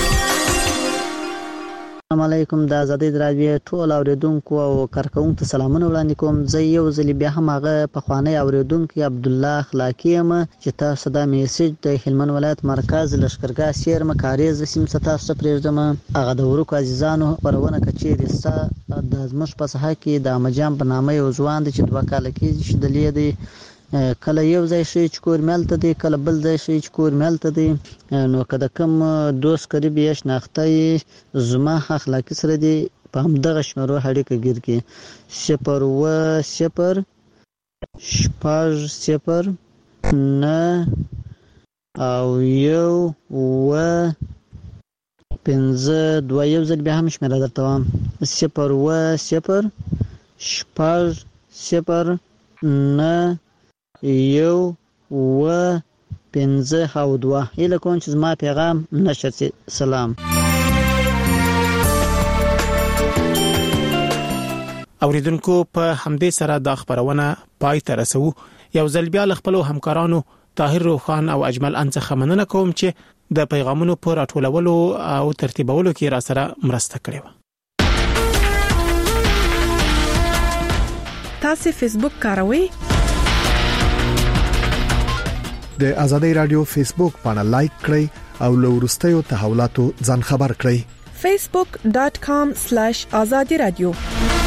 السلام علیکم. د ازادۍ راډیو ټول اوریدونکو او کارکوونکو ته سلامونه وړاندې کوم. زه یو ځلې بیا هم هغه پخوانی اوریدونکی عبدالله اخلاقي یم چې تاسو دا میسج د هلمند ولایت مرکز لښکرګاه سیرمه کاریز سیمې څخه تاسو ته پرېږدم. هغه د ورکو عزیزانو خپرونه که چیرې ستا د زموږ په ساحه کې د احمدجان په نامه یو ځوان دی چې دوه کاله کېږي چې دلې دی، کله یو ځای شي چې کور ملته دی، کله بل ځای شي چې کور ملته دی. نو که د کوم دوست قریب یې شناخته یې زما اخلاقي سره دی، په همدغه شمېرو اړیکه ګیر کړي: صفر اوه صفر شپږ صفر نه او یو اوه پنځه دوه. یو ځل بیا هم شمېره درته وایم: صفر اوه صفر شپږ صفر نه یو اوه پنځه او دوه. هیله کوم چې زما پیغام نشر شي. سلام. اوریدونکو په همدې سره د خبرونه پای ته رسو. یو ځل بیا خپل همکارانو طاهر روخان او اجمل انڅخه مننه کوم چې د پیغامونو پر راټولولو او ترتیبولو کې را سره مرسته کړې و. تاسو فیسبوک کاروئ؟ د آزادۍ رادیو فیسبوک باندې لایک کړئ او له ورستیو تحولاتو ځان خبر کړئ. facebook dot com slash azadi radio